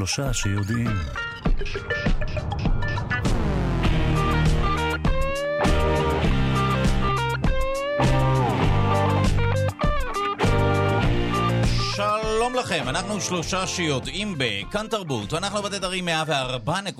שלושה שיודעים. שלום לכם, אנחנו שלושה שיודעים בכאן תרבות, אנחנו בתדרים 104.9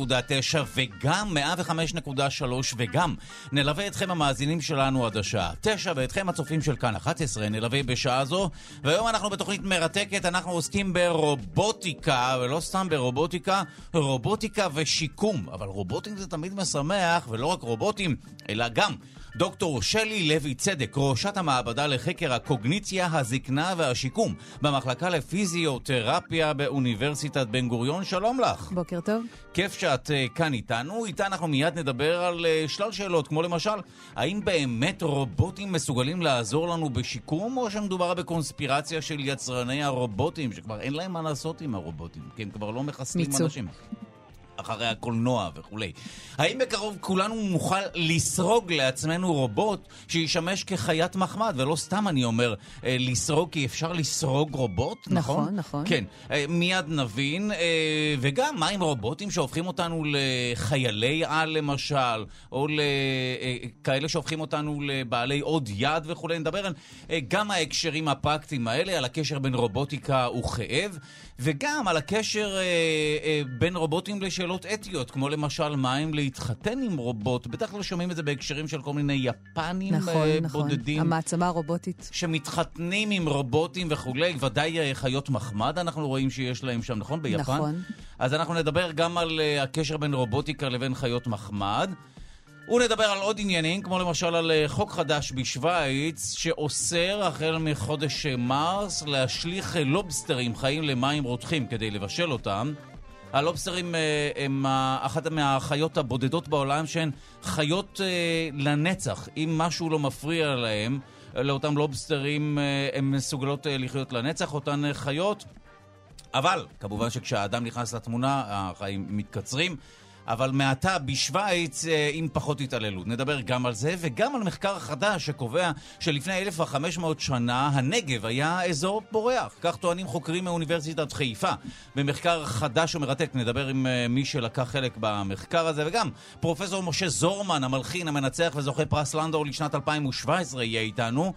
וגם 105.3 וגם נלווה אתכם המאזינים שלנו עד השעה 9 ואתכם הצופים של כאן 11 נלווה בשעה זו. והיום אנחנו בתוכנית מרתקת, אנחנו עוסקים ברובוטיקה, ולא סתם ברובוטיקה, רובוטיקה ושיקום. אבל רובוטים זה תמיד משמח, ולא רק רובוטים אלא גם דוקטור שלי לוי צדק, ראשת המעבדה לחקר הקוגניציה, הזקנה והשיקום במחלקה לפיזיותרפיה באוניברסיטת בן גוריון. שלום לך. בוקר טוב. כיף שאת כאן איתנו. איתה אנחנו מיד נדבר על שלל שאלות, כמו למשל, האם באמת רובוטים מסוגלים לעזור לנו בשיקום, או שמדובר בקונספירציה של יצרני הרובוטים, שכבר אין להם מה לעשות עם הרובוטים, כי הם כבר לא מחסנים אנשים אחרי הקולנוע וכולי. האם בקרוב כולנו נוכל לסרוג לעצמנו רובוט שישמש כחיית מחמד, ולא סתם אני אומר לסרוג, כי אפשר לסרוג רובוט, נכון? נכון, נכון. כן, מיד נבין. וגם מה עם רובוטים שהופכים אותנו לחיילי על למשל, או לכאלה שהופכים אותנו לבעלי עוד יד וכולי. נדבר על גם ההקשרים הפרקטיים האלה, על הקשר בין רובוטיקה וכאב, וגם על הקשר בין רובוטים לשאלות אתיות, כמו למשל מה הם להתחתן עם רובוט. בטח לא שומעים את זה בהקשרים של כל מיני יפנים בודדים. המעצמה הרובוטית. שמתחתנים עם רובוטים וכולי, ודאי חיות מחמד אנחנו רואים שיש להם שם, נכון? ביפן. נכון. אז אנחנו נדבר גם על הקשר בין רובוטיקה לבין חיות מחמד. ונדבר על עוד עניינים, כמו למשל על חוק חדש בשוויץ, שאוסר החל מחודש מרס להשליך לובסטרים חיים למים רותחים כדי לבשל אותם. הלובסטרים הם אחת מהחיות הבודדות בעולם שהן חיות לנצח. אם משהו לא מפריע להם, לאותם לובסטרים הם מסוגלות לחיות לנצח, אותן חיות. אבל כמובן שכשהאדם נכנס לתמונה, החיים מתקצרים. אבל מעתה בשוויץ עם פחות התעללות. נדבר גם על זה וגם על מחקר חדש שקובע שלפני 1500 שנה הנגב היה אזור פורח. כך טוענים חוקרים מאוניברסיטת חיפה. במחקר חדש ומרתק נדבר עם מי שלקח חלק במחקר הזה, וגם פרופסור משה זורמן, המלחין, המנצח וזוכה פרס לנדאו לשנת 2017 יהיה איתנו.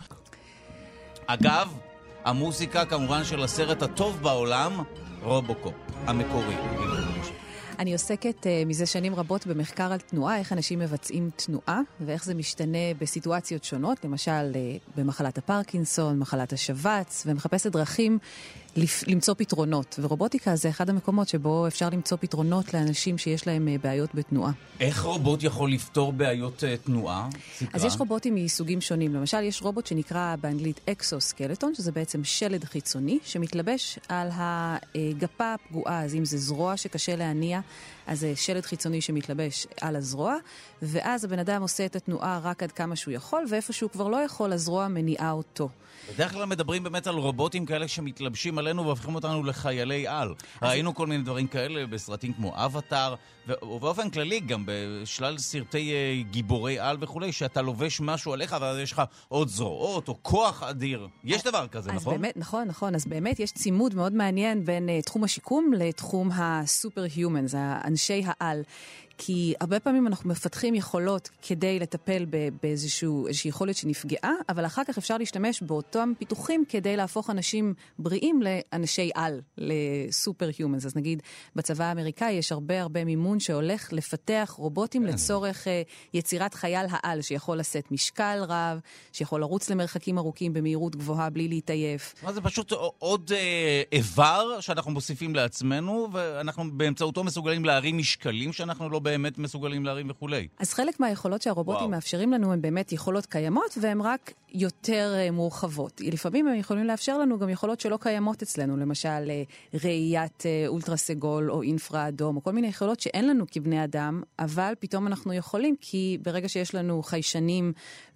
אגב, המוסיקה כמובן של הסרט הטוב בעולם, רובוקופ, המקורי. אני עוסקת מזה שנים רבות במחקר על תנועה, איך אנשים מבצעים תנועה, ואיך זה משתנה בסיטואציות שונות, למשל במחלת הפרקינסון, מחלת השבץ, ומחפשת דרכים למצוא פתרונות. ורובוטיקה זה אחד המקומות שבו אפשר למצוא פתרונות לאנשים שיש להם בעיות בתנועה. איך רובוט יכול לפתור בעיות תנועה? אז יש רובוטים מסוגים שונים. למשל, יש רובוט שנקרא באנגלית אקסוסקלטון, שזה בעצם שלד חיצוני, שמתלבש על הגפה הפגועה. אז אם זה זרוע שקשה להניע, אז זה שלד חיצוני שמתלבש על הזרוע, ואז הבן אדם עושה את התנועה רק עד כמה שהוא יכול, ואיפה שהוא כבר לא יכול, הזרוע מניעה אותו. בדרך כלל מדברים באמת על רובוטים כאלה שמתלבשים עלינו והופכים אותנו לחיילי על. ראינו כל מיני דברים כאלה בסרטים כמו אבטאר, ובאופן כללי גם בשלל סרטי גיבורי על וכולי, שאתה לובש משהו עליך ואז יש לך עוד זרועות או כוח אדיר. יש דבר כזה, נכון? באמת, נכון. אז באמת יש צימוד מאוד מעניין בין תחום השיקום לתחום הסופר-היומנס, האנשי העל. כי הרבה פעמים אנחנו מפתחים יכולות כדי לטפל באיזושהי יכולת שנפגעה, אבל אחר כך אפשר להשתמש באותם פיתוחים כדי להפוך אנשים בריאים לאנשי על, לסופר-היומנס. אז נגיד, בצבא האמריקאי יש הרבה מימון שהולך לפתח רובוטים לצורך יצירת חייל העל, שיכול לשאת משקל רב, שיכול לרוץ למרחקים ארוכים במהירות גבוהה בלי להתעייף. זה פשוט עוד איבר שאנחנו מוסיפים לעצמנו, ואנחנו באמצעותו מסוגלים להרים משקלים שאנחנו לא באמת מסוגלים להרים וכולי. אז חלק מהיכולות שהרובוטים מאפשרים לנו הן באמת יכולות קיימות, והן רק יותר מורחבות. לפעמים הם יכולים לאפשר לנו גם יכולות שלא קיימות אצלנו, למשל ראיית אולטרה סגול או אינפרה אדום, או כל מיני יכולות שאין לנו כבני אדם, אבל פתאום אנחנו יכולים, כי ברגע שיש לנו חיישנים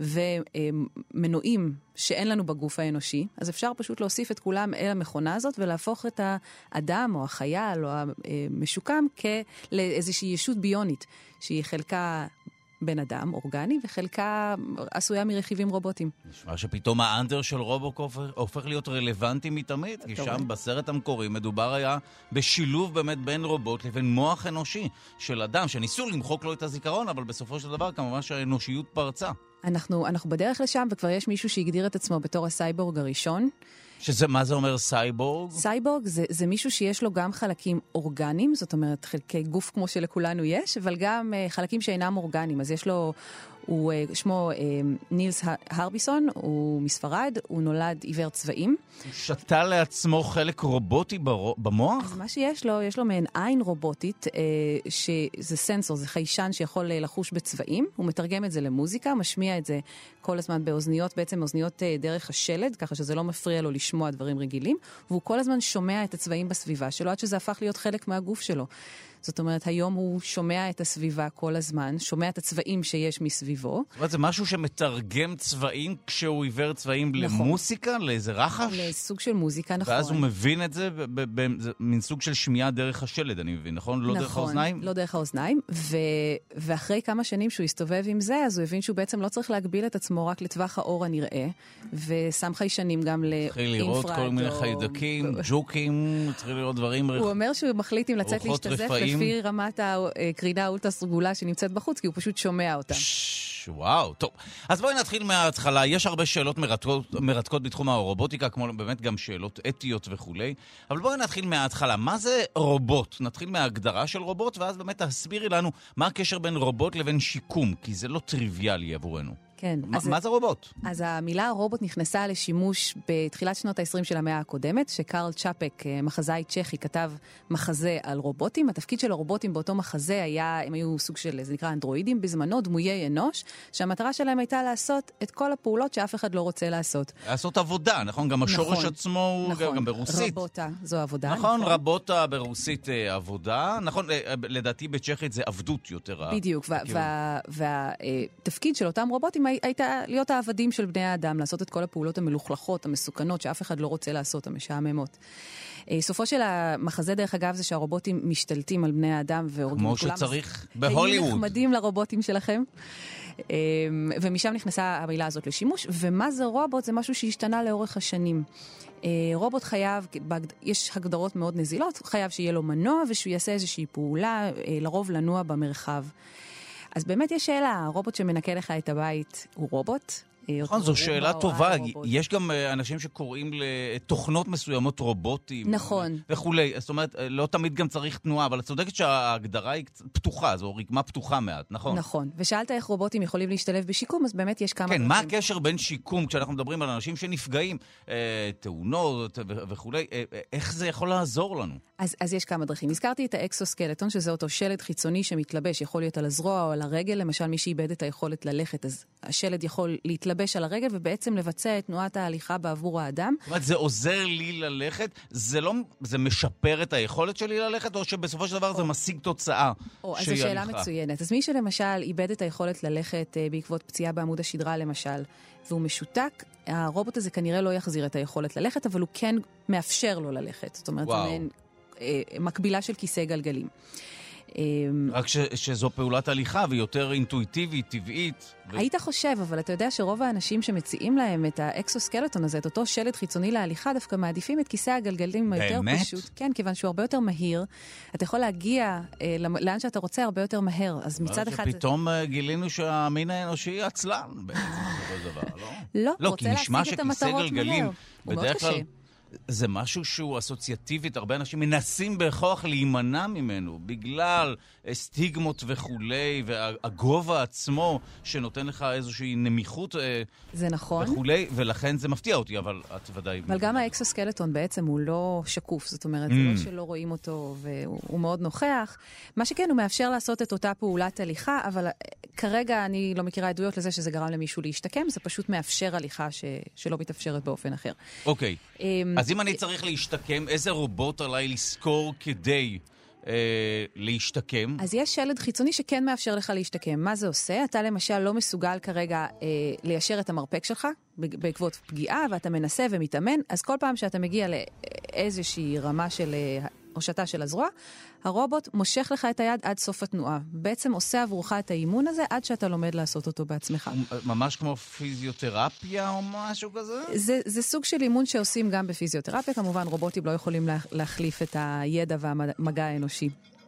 ומנועים שאין לנו בגוף האנושי, אז אפשר פשוט להוסיף את כולם אל המכונה הזאת, ולהפוך את האדם או החייל או המשוקם לאיזושהי ישות ביונית, שהיא חלקה בן אדם, אורגני, וחלקה עשויה מרכיבים רובוטיים. נשמע שפתאום האנדר של רובוקופ הופך להיות רלוונטי מתמיד, כי שם בסרט המקורי מדובר היה בשילוב באמת בין רובוט לבין מוח אנושי של אדם, שניסו למחוק לו את הזיכרון, אבל בסופו של דבר כמובן שהאנושיות פרצה. אנחנו בדרך לשם, וכבר יש מישהו שהגדיר את עצמו בתור הסייבורג הראשון. מה זה אומר סייבורג? סייבורג זה מישהו שיש לו גם חלקים אורגניים, זאת אומרת חלקי גוף כמו שלכולנו יש, אבל גם חלקים שאינם אורגניים. אז יש לו, שמו נילס הרביסון, הוא מספרד, הוא נולד עיוור צבעים. הוא שתה לעצמו חלק רובוטי במוח? אז מה שיש לו, יש לו מעין עין רובוטית, שזה סנסור, זה חיישן שיכול לחוש בצבעים, הוא מתרגם את זה למוזיקה, משמיע את זה כל הזמן באוזניות, בעצם אוזניות דרך השלד, ככה שזה לא מפריע לו לשמוע דברים רגילים, והוא כל הזמן שומע את הצבעים בסביבה שלו, עד שזה הפך להיות חלק מהגוף שלו. זאת אומרת, היום הוא שומע את הסביבה כל הזמן, שומע את הצבעים שיש מסביבו. זאת אומרת, זה משהו שמתרגם צבעים כשהוא עיוור צבעים נכון. למוסיקה, לאיזה רחש? לסוג של מוזיקה, נכון. ואז הוא מבין את זה במין סוג של שמיעה דרך השלד, אני מבין, נכון? לא דרך האוזניים? לא דרך האוזניים, ואחרי כמה שנים שהוא הסתובב עם זה, אז הוא הבין שהוא בעצם לא צריך להגביל את עצמו רק לטווח האור הנראה, ושם חיישנים גם לאינפרד. צריך לראות כל מיני חיידקים, ג'וקים, צריך לראות דברים. הוא אומר שהוא מחליט אם לצאת להשתזף לפי רמת הקרינה האולטרה-סגולה שנמצאת בחוץ, כי הוא פשוט שומע אותה. וואו, טוב. אז בואי נתחיל מההתחלה. יש הרבה שאלות מרתקות בתחום הרובוטיקה, כמו באמת גם שאלות אתיות וכו'. אבל בואי נתחיל מההתחלה. מה זה רובוט? נתחיל מההגדרה של רובוט, ואז באמת תסבירי לנו מה הקשר בין רובוט לבין שיקום, כי זה לא טריוויאלי עבורנו. כן. מה זה רובוט? אז המילה רובוט נכנסה לשימוש בתחילת שנות ה-20 של המאה הקודמת, שקרל צ'אפק, מחזאי צ'כי, כתב מחזה על רובוטים. התפקיד של הרובוטים באותו מחזה היה, הם היו סוג של, זה נקרא אנדרואידים, בזמנו דמויי אנוש, שהמטרה שלהם הייתה לעשות את כל הפעולות שאף אחד לא רוצה לעשות. לעשות עבודה, נכון? גם השורש עצמו הוא גם ברוסית. רבוטה, זו עבודה. נכון, רבוטה ברוסית עבודה. נכון, לדעתי בצ'כית זה עבדות יותר. בדיוק, והתפקיד של אותם רובוטים הייתה להיות העבדים של בני האדם, לעשות את כל הפעולות המלוכלכות, המסוכנות, שאף אחד לא רוצה לעשות, המשעממות. סופו של המחזה, דרך אגב, זה שהרובוטים משתלטים על בני האדם והורגים כמו שצריך בהוליווד. היו נחמדים לרובוטים שלכם. ומשם נכנסה המילה הזאת לשימוש. ומה זה רובוט? זה משהו שהשתנה לאורך השנים. רובוט חייב, יש הגדרות מאוד נזילות, חייב שיהיה לו מנוע ושהוא יעשה איזושהי פעולה, לרוב לנוע במרחב. אז באמת יש שאלה, הרובוט שמנקה לך את הבית הוא רובוט? נכון, זו שאלה טובה. יש גם אנשים שקוראים לתוכנות מסוימות רובוטים. נכון. וכולי. זאת אומרת, לא תמיד גם צריך תנועה, אבל את צודקת שההגדרה היא פתוחה, זו רקמה פתוחה מעט, נכון? נכון. ושאלת איך רובוטים יכולים להשתלב בשיקום, אז באמת יש כמה... כן, מה הקשר בין שיקום, כשאנחנו מדברים על אנשים שנפגעים, תאונות וכולי, איך זה יכול לעזור לנו? אז יש כמה דרכים. הזכרתי את האקסוסקלטון, שזה אותו שלד חיצוני שמתלבש, יכול להיות על הזרוע או על הרגל, למשל מי שאיבד את היכולת ללכת, אז השלד יכול להתלבש על הרגל ובעצם לבצע את תנועת ההליכה בעבור האדם. זאת אומרת, זה עוזר לי ללכת? זה משפר את היכולת שלי ללכת, או שבסופו של דבר זה משיג תוצאה אז זו שאלה מצוינת. אז מי שלמשל איבד את היכולת ללכת בעקבות פציעה בעמוד השדרה למשל, והוא משותק, הרובוט הזה כנראה לא יחזיר את היכולת ללכת, אבל הוא כן מאפשר לו ללכת. זאת אומרת, זה מקבילה של כיסא גלגלים. רק שזו פעולת הליכה ויותר אינטואיטיבית, טבעית. היית חושב, אבל אתה יודע שרוב האנשים שמציעים להם את האקסוסקלטון הזה, את אותו שלד חיצוני להליכה, דווקא מעדיפים את כיסא הגלגלים היותר פשוט. כן, כיוון שהוא הרבה יותר מהיר. אתה יכול להגיע לאן שאתה רוצה הרבה יותר מהר. אז מצד אחד... שפתאום גילינו שהמין האנושי עצלן בעצם, זה דבר, לא? לא, רוצה להשיג את המטרות מהר. הוא מאוד קשה. זה משהו שהוא אסוציאטיבית, הרבה אנשים מנסים בכוח להימנע ממנו, בגלל סטיגמות וכולי, והגובה עצמו שנותן לך איזושהי נמיכות זה נכון. וכולי, ולכן זה מפתיע אותי, אבל את ודאי... אבל גם האקסוסקלטון בעצם הוא לא שקוף, זאת אומרת, זה לא שלא רואים אותו, והוא מאוד נוכח. מה שכן, הוא מאפשר לעשות את אותה פעולת הליכה, אבל כרגע אני לא מכירה עדויות לזה שזה גרם למישהו להשתקם, זה פשוט מאפשר הליכה שלא מתאפשרת באופן אחר. אוקיי. אז אם אני צריך להשתקם, איזה רובוט עליי לזכור כדי להשתקם? אז יש שלד חיצוני שכן מאפשר לך להשתקם. מה זה עושה? אתה למשל לא מסוגל כרגע ליישר את המרפק שלך בעקבות פגיעה, ואתה מנסה ומתאמן, אז כל פעם שאתה מגיע לאיזושהי רמה של הושטה של הזרוע, הרובוט מושך לך את היד עד סוף התנועה. בעצם עושה עבורך את האימון הזה עד שאתה לומד לעשות אותו בעצמך. ממש כמו פיזיותרפיה או משהו כזה? זה סוג של אימון שעושים גם בפיזיותרפיה. כמובן, רובוטים לא יכולים להחליף את הידע והמגע האנושי.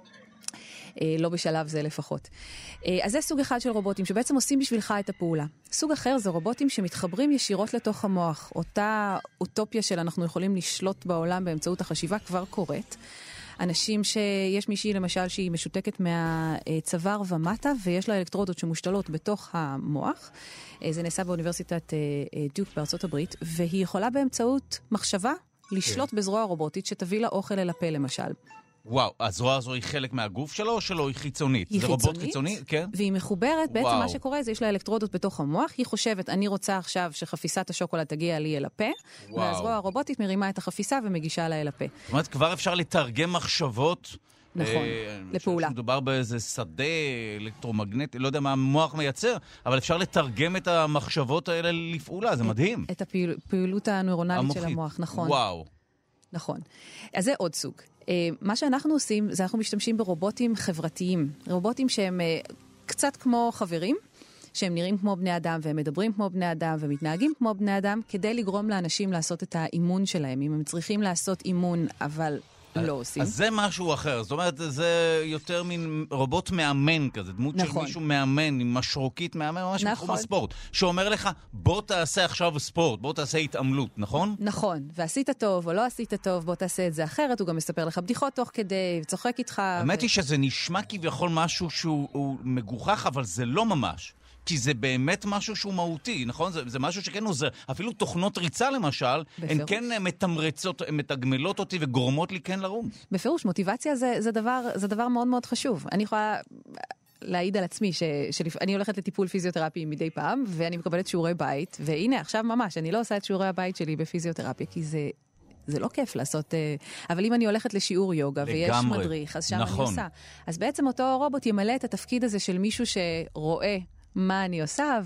לא בשלב זה לפחות. אז זה סוג אחד של רובוטים שבעצם עושים בשבילך את הפעולה. סוג אחר זה רובוטים שמתחברים ישירות לתוך המוח. אותה אוטופיה של אנחנו יכולים לשלוט בעולם באמצעות החשיבה כבר קורית. אנשים שיש מישהי למשל שהיא משותקת מהצוואר ומטה ויש לה אלקטרודות שמושתלות בתוך המוח. זה נעשה באוניברסיטת דיוק בארצות הברית, והיא יכולה באמצעות מחשבה לשלוט בזרוע רובוטית שתביא לה אוכל אל הפה למשל. וואו, הזרוע הזו היא חלק מהגוף שלו או שלו היא חיצונית? היא חיצונית, רובוט חיצוני? כן. והיא מחוברת, בעצם וואו. מה שקורה זה יש לה אלקטרודות בתוך המוח, היא חושבת, אני רוצה עכשיו שחפיסת השוקולד תגיע לי אל הפה, והזרוע הרובוטית מרימה את החפיסה ומגישה לה אל הפה. זאת אומרת, כבר אפשר לתרגם מחשבות. נכון, לפעולה. מדובר באיזה שדה אלקטרומגנטי, לא יודע מה המוח מייצר, אבל אפשר לתרגם את המחשבות האלה לפעולה, זה מדהים. את הפעילות הנוירונלית של המוח, נכון. וואו. נכון. אז זה עוד סוג. מה שאנחנו עושים, זה אנחנו משתמשים ברובוטים חברתיים. רובוטים שהם קצת כמו חברים, שהם נראים כמו בני אדם, והם מדברים כמו בני אדם, ומתנהגים כמו בני אדם, כדי לגרום לאנשים לעשות את האימון שלהם. אם הם צריכים לעשות אימון, אבל לא עושים. אז זה משהו אחר. זאת אומרת, זה יותר מין רובוט מאמן כזה, דמות של מישהו מאמן, עם משרוקית מאמן, ממש בתחום הספורט, שאומר לך, בוא תעשה עכשיו ספורט, בוא תעשה התעמלות, נכון? נכון, ועשית טוב או לא עשית טוב, בוא תעשה את זה אחרת, הוא גם מספר לך בדיחות תוך כדי, צוחק איתך. האמת היא שזה נשמע כביכול משהו שהוא מגוחך, אבל זה לא ממש. כי זה באמת משהו שהוא מהותי, נכון? זה משהו שכן עוזר. אפילו תוכנות ריצה למשל, הן כן מתמרצות, מתגמלות אותי וגורמות לי כן לרוץ. בפירוש, מוטיבציה זה דבר מאוד מאוד חשוב. אני יכולה להעיד על עצמי שאני הולכת לטיפול פיזיותרפי מדי פעם, ואני מקבלת שיעורי בית, והנה, עכשיו ממש, אני לא עושה את שיעורי הבית שלי בפיזיותרפיה, כי זה לא כיף לעשות, אבל אם אני הולכת לשיעור יוגה ויש מדריך, אז שם אני עושה. אז בעצם אותו רובוט ימלא את התפקיד הזה של מישהו שרואה מה אני עושה,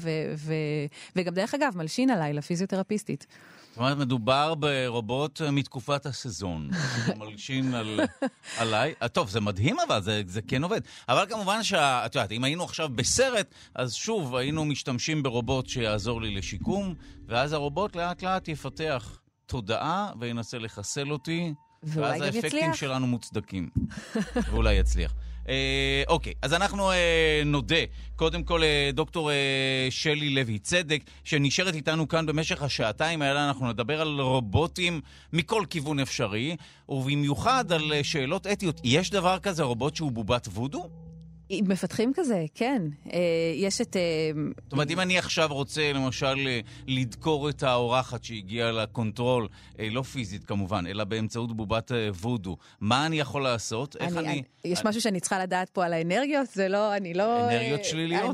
וגם דרך אגב, מלשין עליי לפיזיותרפיסטית. זאת אומרת, מדובר ברובוט מתקופת הסזון. מלשין עליי. טוב, זה מדהים אבל, זה כן עובד. אבל כמובן שאת יודעת, אם היינו עכשיו בסרט, אז שוב, היינו משתמשים ברובוט שיעזור לי לשיקום, ואז הרובוט לאט לאט יפתח תודעה וינסה לחסל אותי, ואז האפקטים שלנו מוצדקים. ואולי יצליח. אוקיי, אז אנחנו נודה קודם כל דוקטור שלי לוי צדק, שנשארת איתנו כאן במשך השעתיים האלה. אנחנו נדבר על רובוטים מכל כיוון אפשרי, ובמיוחד על שאלות אתיות. יש דבר כזה רובוט שהוא בובת וודו? מפתחים כזה, כן. יש את... זאת אומרת, אם אני עכשיו רוצה, למשל, לדקור את האורחת שהגיעה לקונטרול, לא פיזית כמובן, אלא באמצעות בובת וודו, מה אני יכול לעשות? יש משהו שאני צריכה לדעת פה על האנרגיות? זה לא, אני לא... אנרגיות שליליות?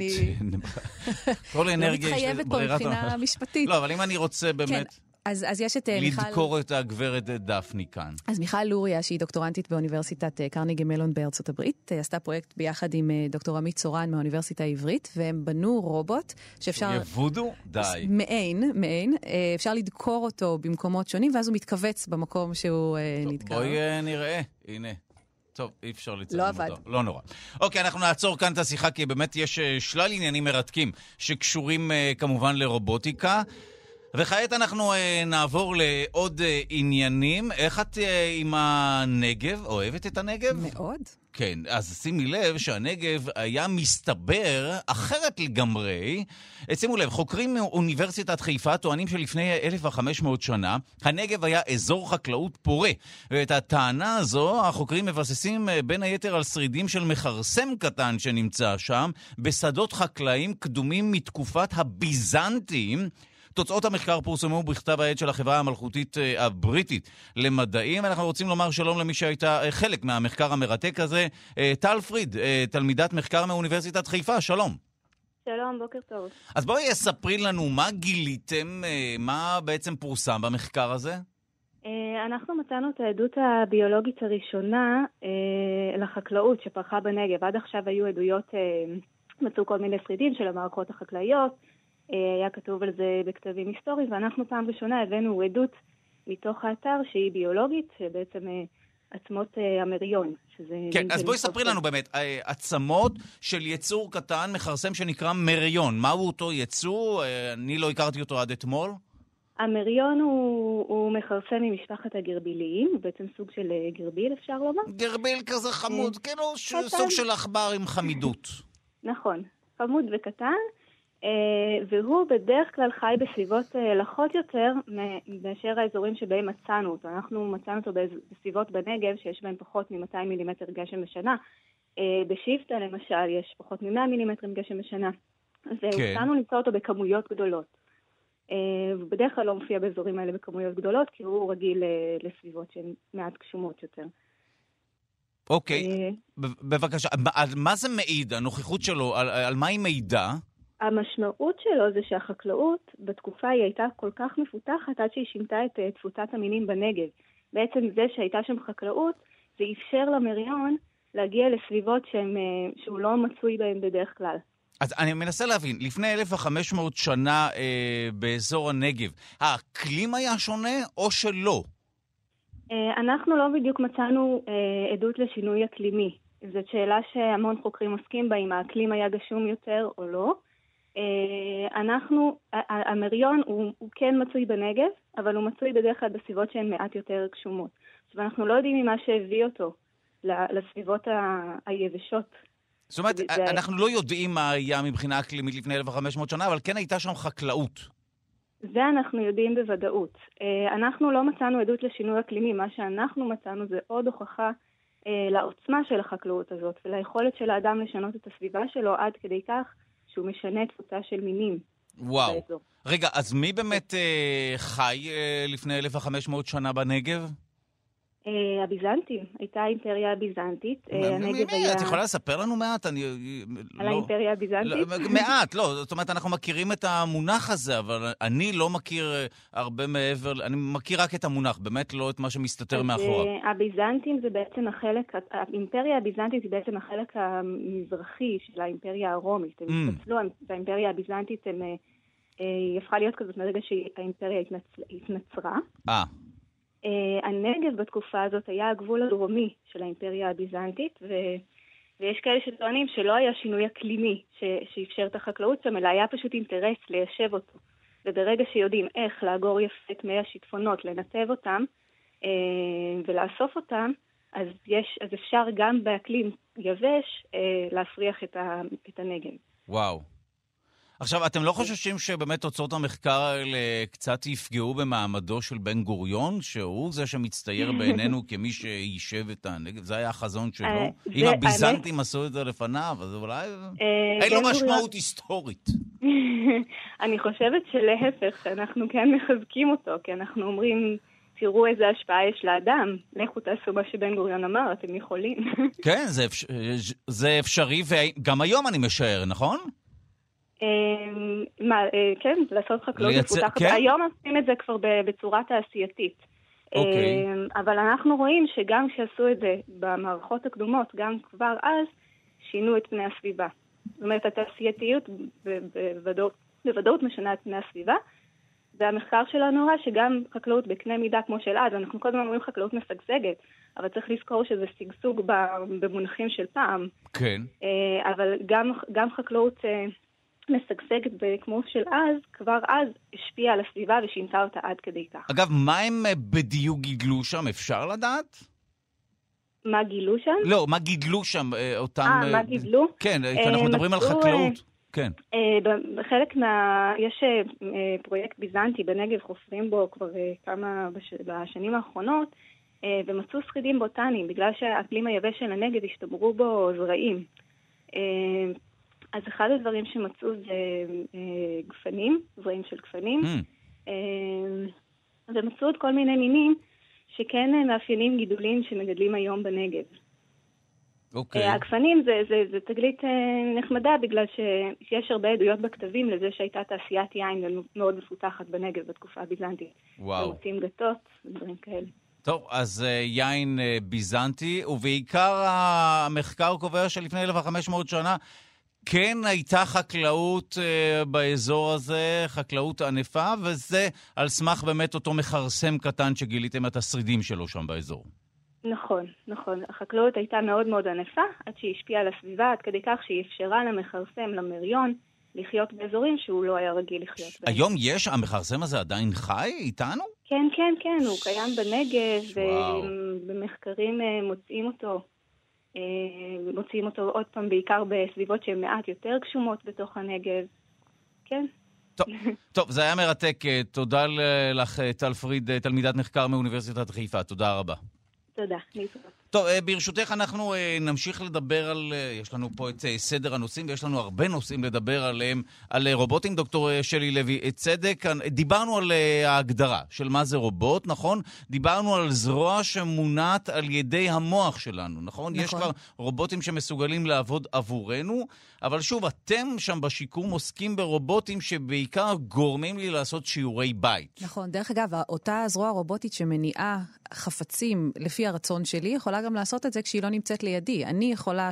כל אנרגיה... לא מתחייבת פה מבחינה משפטית. לא, אבל אם אני רוצה באמת... אז יש את לדקור את הגברת דפני כאן. אז מיכל לוריה, שהיא דוקטורנטית באוניברסיטת קרניגי מלון בארצות הברית, עשתה פרויקט ביחד עם דוקטור עמית צורן מהאוניברסיטה העברית, והם בנו רובוט שאפשר... יבודו? די. מעין. אפשר לדקור אותו במקומות שונים, ואז הוא מתכווץ במקום שהוא נדקר. בואי נראה, הנה. טוב, אי אפשר לצלם לא אותו. עבד. לא נורא. אוקיי, אנחנו נעצור כאן את השיחה, כי באמת יש שלל עניינים מרתקים שקשורים כמובן לרובוטיקה. וכעת אנחנו נעבור לעוד עניינים. איך את עם הנגב? אוהבת את הנגב? מאוד. כן, אז שימי לב שהנגב היה מסתבר אחרת לגמרי. שימו לב, חוקרים מאוניברסיטת חיפה טוענים שלפני 1,500 שנה הנגב היה אזור חקלאות פורה. ואת הטענה הזו החוקרים מבססים בין היתר על שרידים של מחרסם קטן שנמצא שם בשדות חקלאים קדומים מתקופת הביזנטים. תוצאות המחקר פורסמו בכתב העת של החברה המלכותית הבריטית למדעים. אנחנו רוצים לומר שלום למי שהייתה חלק מהמחקר המרתק הזה. טל פריד, תלמידת מחקר מאוניברסיטת חיפה, שלום. שלום, בוקר טוב. אז בואי ספרי לנו מה גיליתם, מה בעצם פורסם במחקר הזה? אנחנו מצאנו את העדות הביולוגית הראשונה לחקלאות שפרחה בנגב. עד עכשיו היו עדויות, מצאו כל מיני שרידים של המערכות החקלאיות, היה כתוב על זה בכתבים היסטוריים, ואנחנו פעם ראשונה הבאנו עדות מתוך האתר שהיא ביולוגית, שבעצם עצמות המריון. כן, אז בואי ספרי לנו באמת, עצמות של יצור קטן מחרסם שנקרא מריון. מהו אותו יצור? אני לא הכרתי אותו עד אתמול. המריון הוא מחרסם ממשפחת הגרביליים, הוא בעצם סוג של גרביל, אפשר לומר. גרביל כזה חמוד, כאילו סוג של עכבר עם חמידות. נכון, חמוד וקטן, והוא בדרך כלל חי בסביבות לחות יותר מאשר האזורים שבהם מצאנו אותו. אנחנו מצאנו אותו בסביבות בנגב שיש בהם פחות מ-200 מילימטר גשם בשנה. בשבטה למשל יש פחות מ-100 מילימטרים גשם בשנה. אז מצאנו למצוא אותו בכמויות גדולות. ובדרך כלל לא מופיע באזורים האלה בכמויות גדולות, כי הוא רגיל לסביבות שהן מעט גשומות יותר. אוקיי, בבקשה. מה זה מעיד, הנוכחות שלו? על מה היא מעידה? המשמעות שלו זה שהחקלאות בתקופה היא הייתה כל כך מפותחת עד שהיא שינתה את תפוצת המינים בנגב. בעצם זה שהייתה שם חקלאות, זה אפשר למריון להגיע לסביבות שהוא לא מצוי בהן בדרך כלל. אז אני מנסה להבין, לפני 1,500 שנה באזור הנגב, האקלים היה שונה או שלא? אנחנו לא בדיוק מצאנו עדות לשינוי אקלימי. זאת שאלה שהמון חוקרים עוסקים בה, אם האקלים היה גשום יותר או לא. המריון הוא כן מצוי בנגב, אבל הוא מצוי בדרך כלל בסביבות שהן מעט יותר גשומות. ואנחנו לא יודעים ממה שהביא אותו לסביבות היבשות. זאת אומרת, אנחנו לא יודעים מה היה מבחינה אקלימית לפני 1,500 שנה, אבל כן הייתה שם חקלאות. זה אנחנו יודעים בוודאות. אנחנו לא מצאנו עדות לשינוי אקלימי, מה שאנחנו מצאנו זה עוד הוכחה לעוצמה של החקלאות הזאת, וליכולת של האדם לשנות את הסביבה שלו עד כדי כך שהוא משנה תפוצה של מינים. וואו. באזור. רגע, אז מי באמת חי לפני 1,500 שנה בנגב? הביזנטים. הייתה האימפריה הביזנטית. את יכולה לספר לנו מעט? על האימפריה הביזנטית? מעט, לא. זאת אומרת, אנחנו מכירים את המונח הזה, אבל אני לא מכיר הרבה מעבר, אני מכיר רק את המונח, באמת לא את מה שמסתתר מאחוריו. הביזנטים זה בעצם האימפריה הביזנטית היא בעצם החלק המזרחי של האימפריה הרומית. הם התפצלו, והאימפריה הביזנטית היא הפכה להיות כזאת מרגע שהאימפריה התנצרה. הנגב בתקופה הזאת היה הגבול הדרומי של האימפריה הביזנטית, ויש כאלה שטוענים שלא היה שינוי אקלימי שאפשר את החקלאות שם, אלא היה פשוט אינטרס ליישב אותו. וברגע שיודעים איך לאגור יפה את מי השיטפונות, לנתב אותם ולאסוף אותם, אז אפשר גם באקלים יבש להפריח את הנגב. וואו. עכשיו, אתם לא חוששים שבאמת תוצאות המחקר האלה קצת יפגעו במעמדו של בן גוריון, שהוא זה שמצטייר בעינינו כמי שישב את הנגב? זה היה החזון שלו? אם הביזנטים עשו את זה לפניו, אז אולי אין לו משמעות היסטורית. אני חושבת שלהפך, אנחנו כן מחזקים אותו, כי אנחנו אומרים, תראו איזה השפעה יש לאדם, לכו תעשו מה שבן גוריון אמר, אתם יכולים. כן, זה אפשרי, וגם היום אני משער, נכון? כן, לעשות חקלאות מפותחת. היום עושים את זה כבר בצורה תעשייתית. אבל אנחנו רואים שגם כשעשו את זה במערכות הקדומות, גם כבר אז שינו את פני הסביבה. זאת אומרת, התעשייתיות בוודאות משנה את פני הסביבה, והמחקר שלנו הראה שגם חקלאות בקנה מידה כמו של אז, אנחנו קודם אומרים חקלאות משגשגת, אבל צריך לזכור שזה שגשוג במונחים של פעם. כן. אבל גם חקלאות משגשגת כמו של אז, כבר אז השפיעה על הסביבה ושינתה אותה עד כדי כך. אגב, מה הם בדיוק גידלו שם? אפשר לדעת? מה גילו שם? לא, מה גידלו שם אותם... מה גידלו? כן, אנחנו מדברים על חקלאות. כן. בחלק יש פרויקט ביזנטי בנגב, חופרים בו כבר כמה בשנים האחרונות, ומצאו שרידים בוטניים, בגלל שהאקלים היבש של הנגב השתמרו בו זרעים. אז אחד הדברים שמצאו זה גפנים, זרעים של גפנים, ומצאו עוד כל מיני מינים שכן מאפיינים גידולים שמגדלים היום בנגב. הגפנים זה תגלית נחמדה, בגלל שיש הרבה עדויות בכתבים לזה שהייתה תעשיית יין מאוד מפותחת בנגב בתקופה הביזנטית. וואו. ומוצאים גתות ודברים כאלה. טוב, אז יין ביזנטי, ובעיקר המחקר קובע שלפני 1,500 שנה כן הייתה חקלאות באזור הזה, חקלאות ענפה, וזה על סמך באמת אותו מחרסם קטן שגיליתם את השרידים שלו שם באזור. נכון, נכון. החקלאות הייתה מאוד מאוד ענפה, עד שהיא השפיעה על הסביבה, עד כדי כך שהיא אפשרה למחרסם, למריון, לחיות באזורים שהוא לא היה רגיל לחיות בהם. היום המחרסם הזה עדיין חי איתנו? כן, כן, כן, הוא קיים בנגב, ובמחקרים מוצאים אותו עוד פעם בעיקר בסביבות שהן מעט יותר גשומות בתוך הנגב. כן. טוב, זה היה מרתק. תודה לך, טל פריד, תלמידת מחקר מאוניברסיטת חיפה. תודה רבה. תודה, להתראות. טוב, ברשותך אנחנו נמשיך לדבר על, יש לנו פה את סדר הנושאים, ויש לנו הרבה נושאים לדבר עליהם, על רובוטים. דוקטור שלי לוי צדק, דיברנו על ההגדרה של מה זה רובוט, נכון? דיברנו על זרוע שמונעת על ידי המוח שלנו, נכון? יש כבר רובוטים שמסוגלים לעבוד עבורנו, אבל שוב, אתם שם בשיקום עוסקים ברובוטים שבעיקר גורמים לי לעשות שיעורי בית. נכון, דרך אגב, אותה זרוע רובוטית שמניעה חפצים לפי הרצון שלי, יכולה גם לעשות את זה כשהיא לא נמצאת לידי. אני יכולה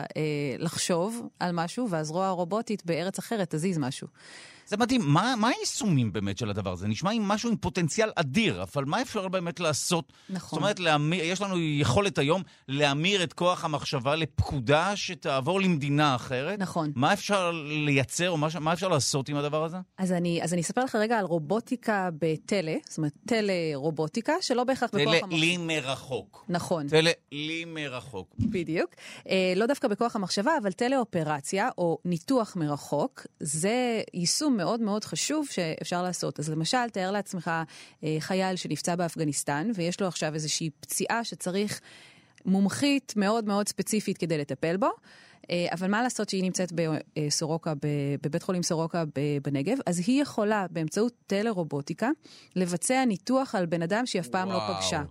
לחשוב על משהו, והזרוע הרובוטית בארץ אחרת תזיז משהו. זה מדהים. מה היישומים באמת של הדבר הזה? נשמע עם משהו עם פוטנציאל אדיר, אבל מה אפשר באמת לעשות? נכון. זאת אומרת, יש לנו יכולת היום להמיר את כוח המחשבה לפקודה שתעבור למדינה אחרת. נכון. מה אפשר לייצר, או מה אפשר לעשות עם הדבר הזה? אז אני אספר לך רגע על רובוטיקה בטלה, זאת אומרת, טלה-רובוטיקה, שלא בהכרח בכוח המחשבה. טלה לי מרחוק. נכון. טלה לי מרחוק. בדיוק. לא דווקא בכוח המחשבה, אבל טלה-אופרציה, או ניתוח מרחוק, זה יישום מאוד מאוד חשוב שאפשר לעשות. אז למשל, תאר לעצמך חייל שנפצע באפגניסטן, ויש לו עכשיו איזושהי פציעה שצריך מומחית מאוד מאוד ספציפית כדי לטפל בו, אבל מה לעשות שהיא נמצאת בסורוקה, בבית חולים סורוקה בנגב, אז היא יכולה באמצעות טלרובוטיקה לבצע ניתוח על בן אדם שהיא אף פעם לא פגשה.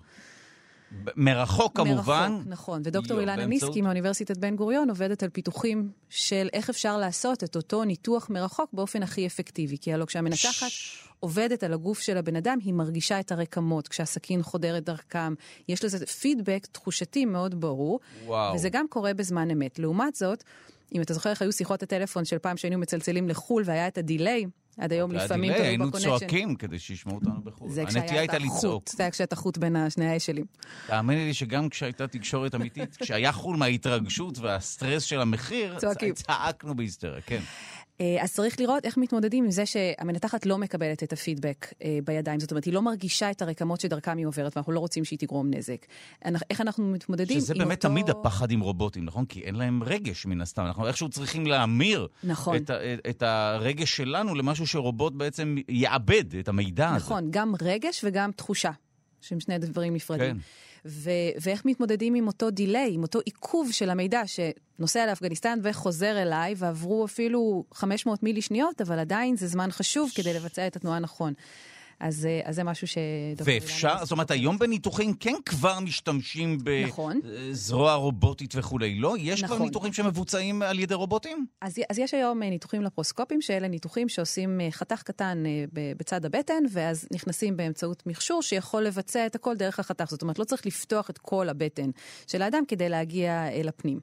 מרחוק כמובן. מרחוק, נכון. ודוקטור אילנה ניסקי מאוניברסיטת בן גוריון עובדת על פיתוחים של איך אפשר לעשות את אותו ניתוח מרחוק באופן הכי אפקטיבי. כי הלוא כשהמנתחת עובדת על הגוף של הבן אדם, היא מרגישה את הרקמות, כשהסכין חודרת דרכם. יש לזה פידבק תחושתי מאוד ברור, וזה גם קורה בזמן אמת. לעומת זאת, אם אתה זוכר איך היו שיחות הטלפון של פעם שהיינו מצלצלים לחול והיה את הדיליי, עד היום לפעמים תלוי היינו בקונקשן. צועקים כדי שישמעו אותנו בחו"ל. הנטייה הייתה לצעוק. זה היה כשהייתה חוט בין שני האשלים. תאמיני לי שגם כשהייתה תקשורת אמיתית, כשהיה חול מההתרגשות והסטרס של המחיר, צעקנו בהיסטריה, כן. אז צריך לראות איך מתמודדים עם זה שהמנתחת לא מקבלת את הפידבק בידיים. זאת אומרת, היא לא מרגישה את הרקמות שדרכם היא עוברת, ואנחנו לא רוצים שהיא תגרום נזק. איך אנחנו מתמודדים שזה באמת תמיד הפחד עם רובוטים, נכון? כי אין להם רגש מן הסתם. אנחנו איכשהו צריכים להמיר את הרגש שלנו למשהו שרובוט בעצם יאבד את המידע הזה. נכון, גם רגש וגם תחושה, שהם שני דברים נפרדים. ואיך מתמודדים עם אותו דיליי, עם אותו עיכוב של המידע שנוסע לאפגניסטן וחוזר אליי, ועברו אפילו 500 מילי שניות, אבל עדיין זה זמן חשוב כדי לבצע את התנועה נכון. אז זה משהו ואפשר, זאת אומרת, היום בניתוחים כן כבר משתמשים בזרוע רובוטית וכו', לא? יש כבר ניתוחים שמבוצעים על ידי רובוטים? אז יש היום ניתוחים לפרוסקופיים, שאלה ניתוחים שעושים חתך קטן בצד הבטן, ואז נכנסים באמצעות מכשור שיכול לבצע את הכל דרך החתך. זאת אומרת, לא צריך לפתוח את כל הבטן של האדם כדי להגיע אל הפנים.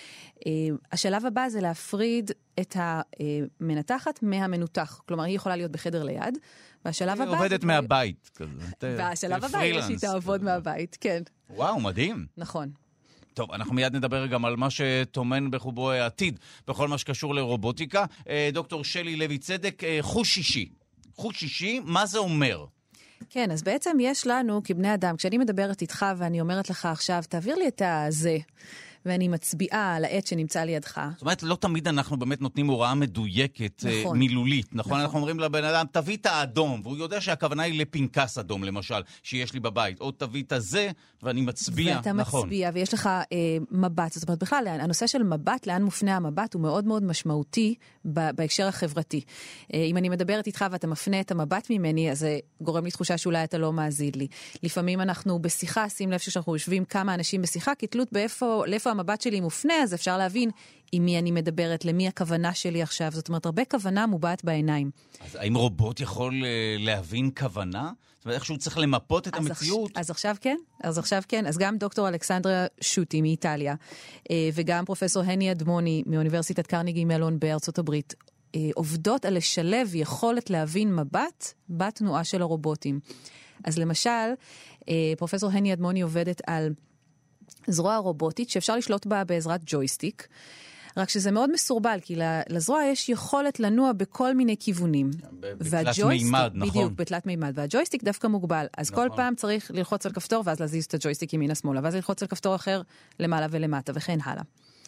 השלב הבא זה להפריד את המנתחת מהמנותח. כלומר, היא יכולה להיות בחדר ליד, והשלב הבא... היא עובדת מהבית. והשלב הבא יש שהיא תעבוד מהבית, כן. וואו, מדהים. נכון. טוב, אנחנו מיד נדבר גם על מה שתומן בחובו העתיד, בכל מה שקשור לרובוטיקה. דוקטור שלי לוי צדק, חוש שישי. חוש שישי, מה זה אומר? כן, אז בעצם יש לנו כבני אדם, כשאני מדברת איתך ואני אומרת לך עכשיו, תעביר לי את הזה, ואני מצביעה על העט שנמצא לידך. זאת אומרת, לא תמיד אנחנו באמת נותנים הוראה מדויקת, נכון. מילולית, נכון? אנחנו אומרים לבן אדם, תביא את האדום, והוא יודע שהכוונה היא לפנקס אדום, למשל, שיש לי בבית, או תביא את הזה, ואני מצביע, ואתה נכון. מצביע, ויש לך מבט. זאת אומרת, בכלל, הנושא של מבט, לאן מופנה המבט, הוא מאוד מאוד משמעותי בהקשר החברתי. אם אני מדברת איתך ואתה מפנה את המבט ממני, אז זה גורם לי תחושה שאולי אתה לא מאזיד לי. לפעמים אנחנו בשיחה, שים לב שאנחנו יושבים כמה אנשים בשיחה, כי תלות לאיפה המבט שלי מופנה, אז אפשר להבין עם מי אני מדברת, למי הכוונה שלי עכשיו. זאת אומרת, הרבה כוונה מובעת בעיניים. אז האם רובוט יכול להבין כוונה? זאת אומרת, איכשהו צריך למפות את המציאות? אז עכשיו כן. אז גם דוקטור אלכסנדרה שוטי מאיטליה, וגם פרופסור הני אדמוני מאוניברסיטת קרניגי מלון בארצות הברית, עובדות על לשלב יכולת להבין מבט בתנועה של הרובוטים. אז למשל, פרופסור הני אדמוני עובדת על זרוע רובוטית שאפשר לשלוט בה בעזרת ג'ויסטיק, רק שזה מאוד מסורבל, כי לזרוע יש יכולת לנוע בכל מיני כיוונים. בתלת מימד, נכון. בדיוק, בתלת מימד. והג'ויסטיק דווקא מוגבל. אז כל פעם צריך ללחוץ על כפתור, ואז להזיז את הג'ויסטיק ימינה שמאלה, ואז ללחוץ על כפתור אחר למעלה ולמטה, וכן הלאה.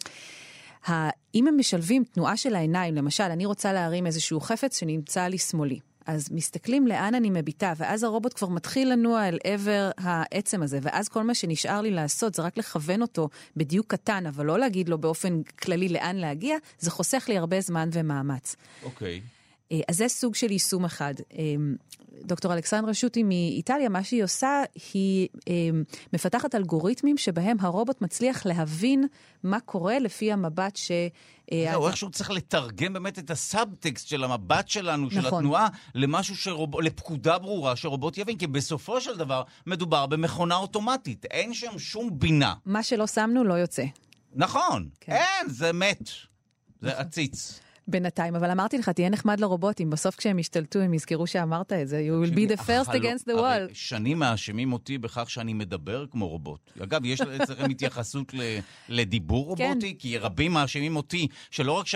אם הם משלבים תנועה של העיניים, למשל, אני רוצה להרים איזשהו חפץ שנמצא לי שמאלי. אז מסתכלים לאן אני מביטה, ואז הרובוט כבר מתחיל לנוע אל עבר העצם הזה, ואז כל מה שנשאר לי לעשות זה רק לכוון אותו בדיוק קטן, אבל לא להגיד לו באופן כללי לאן להגיע, זה חוסך לי הרבה זמן ומאמץ. אוקיי. אז זה סוג של יישום אחד. דוקטור אלכסנדרה שוטי מאיטליה, מה שהיא עושה, היא מפתחת אלגוריתמים שבהם הרובוט מצליח להבין מה קורה לפי המבט הוא איכשהו צריך לתרגם באמת את הסאבטקסט של המבט שלנו, של התנועה, למשהו לפקודה ברורה שרובוט יבין, כי בסופו של דבר מדובר במכונה אוטומטית. אין שם שום בינה. מה שלא שמנו לא יוצא. נכון. אין, זה מת. זה עציץ. בינתיים, אבל אמרתי לך, תהיה נחמד לרובוטים, בסוף כשהם ישתלטו, הם יזכרו שאמרת את זה, you will be the first against the wall. שנים מאשימים אותי בכך שאני מדבר כמו רובוט. אגב, יש אצלכם התייחסות לדיבור רובוטי, כי רבים מאשימים אותי, שלא רק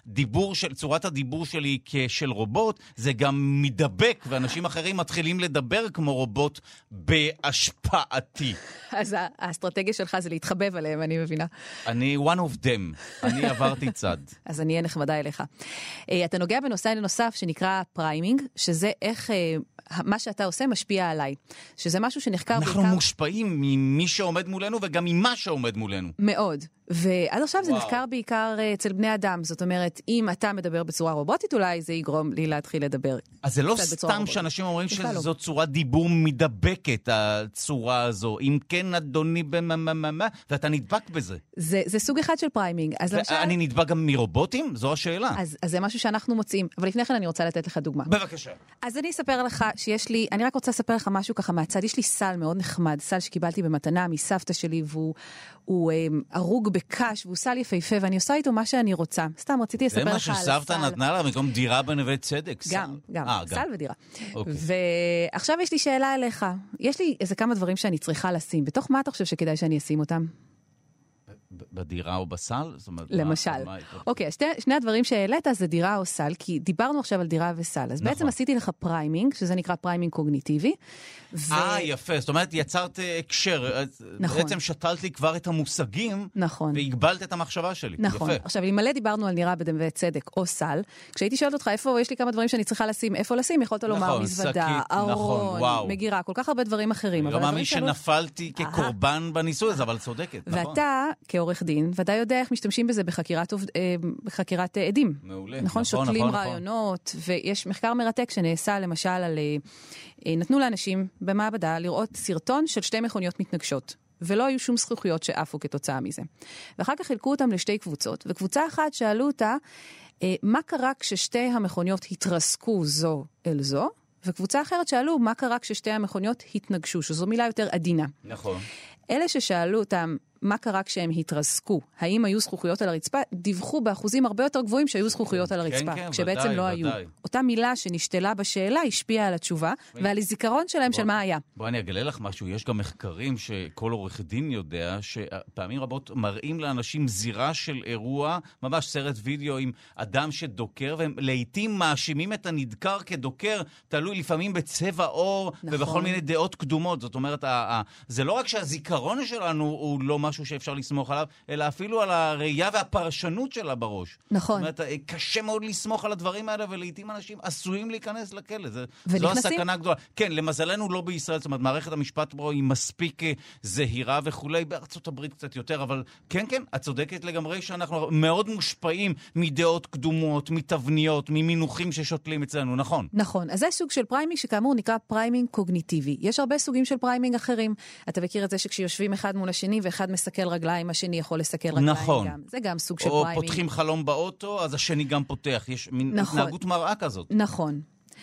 צורת הדיבור שלי היא כשל רובוט, זה גם מדבק, ואנשים אחרים מתחילים לדבר כמו רובוט בהשפעתי. אז האסטרטגיה שלך זה להתחבב עליהם, אני מבינה. אני one of them. אני עברתי צד. אז אני אהיה נחמדה אליך. אתה נוגע בנושא נוסף שנקרא פריימינג, שזה איך מה שאתה עושה משפיע עליי. שזה משהו שנחקר בעיקר... אנחנו מושפעים ממי שעומד מולנו וגם ממה שעומד מולנו. מאוד. ועד עכשיו זה נחקר בעיקר אצל בני אדם. זאת אומרת, אם אתה מדבר בצורה רובוטית, אולי זה יגרום לי להתחיל לדבר. אז זה לא סתם שאנשים אומרים שזו צורת דיבור מדבקת, הצורה הזו. אם כן, אדוני, ואתה נדבק בזה. זה סוג אחד של פריימינג. אני נדבק גם מרובוטים? זו השאלה. אז זה משהו שאנחנו מוצאים. אבל לפני כן אני רוצה לתת לך דוגמה. בבקשה. אז אני אספר לך שיש לי, אני רק רוצה לספר לך משהו ככה מהצד. יש לי סל מאוד נחמד, סל שקיבלתי במתנה מסבתא שלי, והוא ארוג בקש, והוא סל יפהפה, ואני עושה איתו מה שאני רוצה. סתם רציתי לספר לך על הסל. זה מה שסבתא נתנה לה במקום דירה בנווה צדק. גם, סל ודירה. ועכשיו יש לי שאלה אליך. יש לי איזה כמה דברים שאני צריכה לשים. בתוך מה אתה חושב שכדאי שאני אשים אותם? בדירה או בסל? למשל. אוקיי, שני הדברים שהעלית זה דירה או סל, כי דיברנו עכשיו על דירה וסל. אז בעצם עשיתי לך פריימינג, שזה נקרא פריימינג קוגניטיבי. יפה. זאת אומרת, יצרת הקשר. בעצם שתלת לי כבר את המושגים, והגבלת את המחשבה שלי. נכון. עכשיו, אם מלא דיברנו על דירה בנווה צדק או סל, כשהייתי שואלת אותך איפה, יש לי כמה דברים שאני צריכה לשים, איפה לשים, יכולת לומר מזוודה, ארון, מגירה, כל כך הרבה דברים אחרים. לא מאמין שנפלתי כקורבן בניסוי הזה, אבל צודקת. ואתה, כעורך דין, ודאי יודע איך משתמשים בזה בחקירת עדים. מעולה. נכון, שותלים רעיונות, ויש מחקר מרתק שנעשה למשל על, נתנו לאנשים במעבדה לראות סרטון של שתי מכוניות מתנגשות, ולא היו שום זכוכיות שעפו כתוצאה מזה. ואחר כך חילקו אותם לשתי קבוצות, וקבוצה אחת שאלו אותה, מה קרה כששתי המכוניות התרסקו זו אל זו, וקבוצה אחרת שאלו מה קרה כששתי המכוניות התנגשו, שזו מילה יותר עדינה. נכון. אלה ששאלו אותם מה קרה כשהם התרסקו, האם היו זכוכיות על הרצפה, דיווחו באחוזים הרבה יותר גבוהים שהיו זכוכיות על הרצפה, כשבעצם לא היו. אותה מילה שנשתלה בשאלה השפיעה על התשובה, ועל הזיכרון שלהם של מה היה. בוא אני אגלה לך משהו, יש גם מחקרים שכל עורך דין יודע, שפעמים רבות מראים לאנשים זירה של אירוע, ממש סרט וידאו עם אדם שדוקר, והם לעתים מאשימים את הנדקר כדוקר, תלוי לפעמים בצבע אור, ובכל מיני דעות קדומות. זאת אומרת, זה לא רק שהזיכרון שלנו הוא לא משהו שאפשר לסמוך עליו, אלא אפילו על הראייה והפרשנות שלה בראש. נכון. זאת אומרת, קשה מאוד לסמוך על הדברים האלה, ולעיתים אנשים עשויים להיכנס לכלא. זו הסכנה גדולה. כן, למזלנו לא בישראל, זאת אומרת, מערכת המשפט בו היא מספיק זהירה וכולי, בארצות הברית קצת יותר, אבל כן, את צודקת לגמרי שאנחנו מאוד מושפעים מדעות קדומות, מתבניות, ממינוחים ששותלים אצלנו, נכון? נכון. אז זה סוג של פריימינג שכאמור נקרא פריימינג קוגניטיבי. יש הרבה סוגים של פריימינג אחרים. אתה מכיר את זה שכשיושבים אחד מול השני ואחד מסתכל רגליים, השני יכול לסתכל רגליים נכון. גם. זה גם סוג של או פריימינג. או פותחים חלום באוטו, אז השני גם פותח. יש מין התנהגות מראה כזאת. נכון.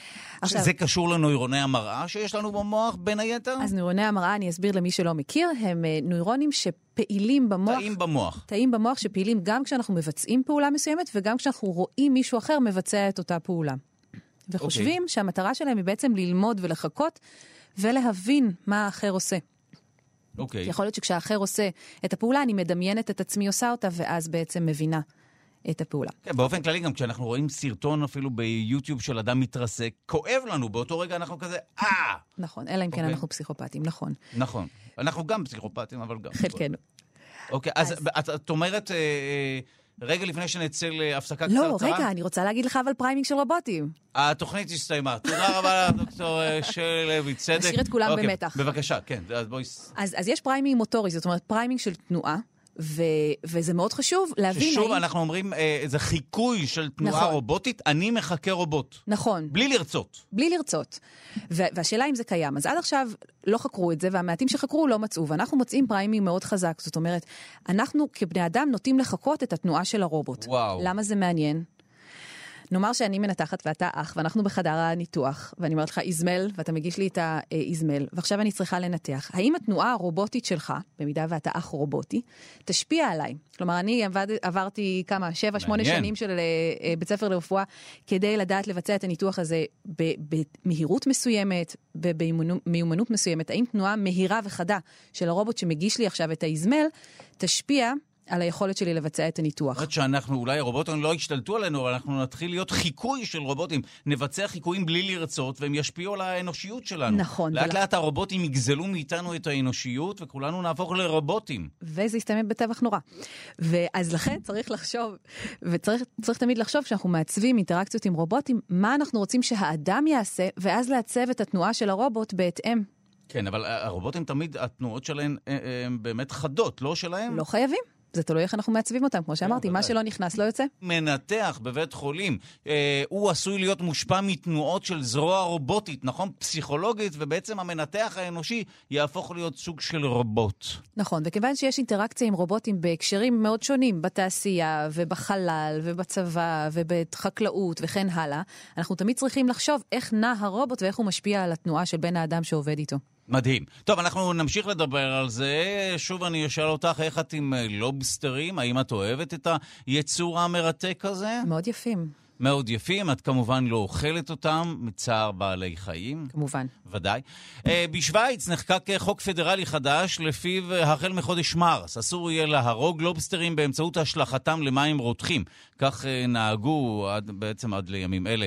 זה קשור לנוירוני המראה שיש לנו במוח בין היתר? אז נוירוני המראה, אני אסביר למי שלא מכיר, הם נוירונים שפעילים במוח. תאים במוח שפעילים גם כשאנחנו מבצעים פעולה מסוימת, וגם כשאנחנו רואים מישהו אחר מבצע את אותה פעולה. וחושבים שהמטרה שלהם היא בעצם ללמוד ולחכות, ולהבין מה האחר עושה. אוקיי. יכול להיות שכשהאחר עושה את הפעולה, אני מדמיינת את עצמי עושה אותה, ואז בעצם מבינה את הפעולה. כן, באופן כללי גם כשאנחנו רואים סרטון אפילו ביוטיוב של אדם מתרסק, כואב לנו, באותו רגע אנחנו כזה, נכון, אלא אם כן אנחנו פסיכופטים, נכון. נכון. אנחנו גם פסיכופטים, אבל גם. חלקנו. אוקיי, אז את אומרת, רגע לפני שנצא להפסקה לא, קצרצרה? רגע, אני רוצה להגיד לך אבל פריימינג של רובוטים. התוכנית הסתיימה. תודה רבה לדוקטור שלי לוי צדק. נשאיר את כולם במתח. בבקשה, כן. אז בואי... אז יש פריימינג מוטורי, זאת אומרת פריימינג של תנועה, וזה מאוד חשוב להבין... ששוב אנחנו אומרים, זה חיקוי של תנועה רובוטית, אני מחכה רובוט. נכון. בלי לרצות. בלי לרצות. והשאלה אם זה קיים. אז עד עכשיו לא חקרו את זה, והמעטים שחקרו לא מצאו, ואנחנו מוצאים פריימינג מאוד חזק. זאת אומרת, אנחנו כבני אדם נוטים לחכות את התנועה של הרובוט. וואו. למה זה מעניין? נאמר שאני מנתחת ואתה אח, ואנחנו בחדר הניתוח, ואני אומרת לך איזמל, ואתה מגיש לי את האיזמל, ועכשיו אני צריכה לנתח. האם התנועה הרובוטית שלך, במידה ואתה אח רובוטי, תשפיע עליי? כלומר, אני עברתי 7-8 שנים של בית ספר לרפואה, כדי לדעת לבצע את הניתוח הזה במהירות מסוימת, במיומנות מסוימת. האם תנועה מהירה וחדה של הרובוט שמגיש לי עכשיו את האיזמל, תשפיע על היכולת שלי לבצע את הניתוח. זאת שאנחנו, אולי הרובוטים לא ישתלטו עלינו, אבל אנחנו נתחיל להיות חיקוי של רובוטים. נבצע חיקויים בלי לרצות, והם ישפיעו על האנושיות שלנו. נכון. לאט לאט הרובוטים יגזלו מאיתנו את האנושיות, וכולנו נהפוך לרובוטים. וזה יסתיים בטבח נורא. ואז לכן צריך לחשוב, וצריך תמיד לחשוב, כשאנחנו מעצבים אינטראקציות עם רובוטים, מה אנחנו רוצים שהאדם יעשה, ואז לעצב את התנועה של הרובוט בהתאם. כן, אבל הרובוטים תמיד, התנועות שלהם הן באמת חדות, לא שלהם? לא חייבים. זה תלוי איך אנחנו מעצבים אותם, כמו שאמרתי, מה שלא נכנס לא יוצא. מנתח בבית חולים, הוא עשוי להיות מושפע מתנועות של זרוע רובוטית, נכון? פסיכולוגית, ובעצם המנתח האנושי יהפוך להיות סוג של רובוט. נכון, וכיוון שיש אינטראקציה עם רובוטים בהקשרים מאוד שונים, בתעשייה ובחלל ובצבא ובחקלאות וכן הלאה, אנחנו תמיד צריכים לחשוב איך נע הרובוט ואיך הוא משפיע על התנועה של בן האדם שעובד איתו. מדהים. טוב, אנחנו נמשיך לדבר על זה. שוב אני אשאל אותך, איך את עם לובסטרים? האם את אוהבת את היצור המרתק הזה? מאוד יפים. מאוד יפים. את כמובן לא אוכלת אותם מצער בעלי חיים. כמובן. ודאי. בשוויץ נחקק חוק פדרלי חדש, לפיו החל מחודש מרס אסור יהיה להרוג לובסטרים באמצעות השלכתם למים רותחים. כך נהגו בעצם עד לימים אלה.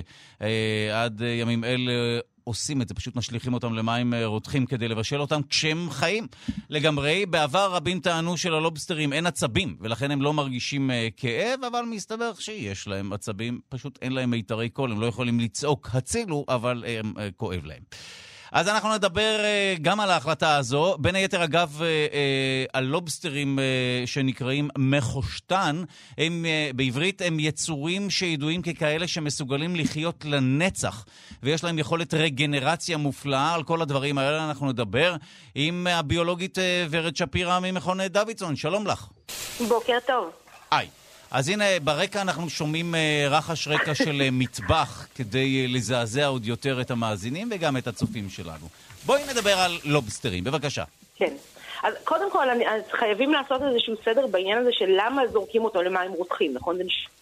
עד ימים אלה עושים את זה, פשוט משליכים אותם למים רותחים כדי לבשל אותם כשהם חיים לגמרי. בעבר רבים טענו שללובסטרים אין עצבים, ולכן הם לא מרגישים כאב, אבל מסתבר שיש להם עצבים, פשוט אין להם מיתרי קול, הם לא יכולים לצעוק הצילו, אבל כואב להם. אז אנחנו נדבר גם על ההחלטה הזו, בין היתר אגב על לובסטרים שנקראים מחושטן, בעברית הם יצורים שידועים ככאלה שמסוגלים לחיות לנצח, ויש להם יכולת רגנרציה מופלאה. על כל הדברים האלה אנחנו נדבר עם הביולוגית ורד שפירא ממכון דוידסון. שלום לך. בוקר טוב. היי. אז הנה, ברקע אנחנו שומעים רחש רקע של מטבח כדי לזעזע עוד יותר את המאזינים וגם את הצופים שלנו. בואי נדבר על לובסטרים, בבקשה. כן. אז קודם כל, אז חייבים לעשות איזשהו סדר בעניין הזה של למה זורקים אותו למים רותחים, נכון? זה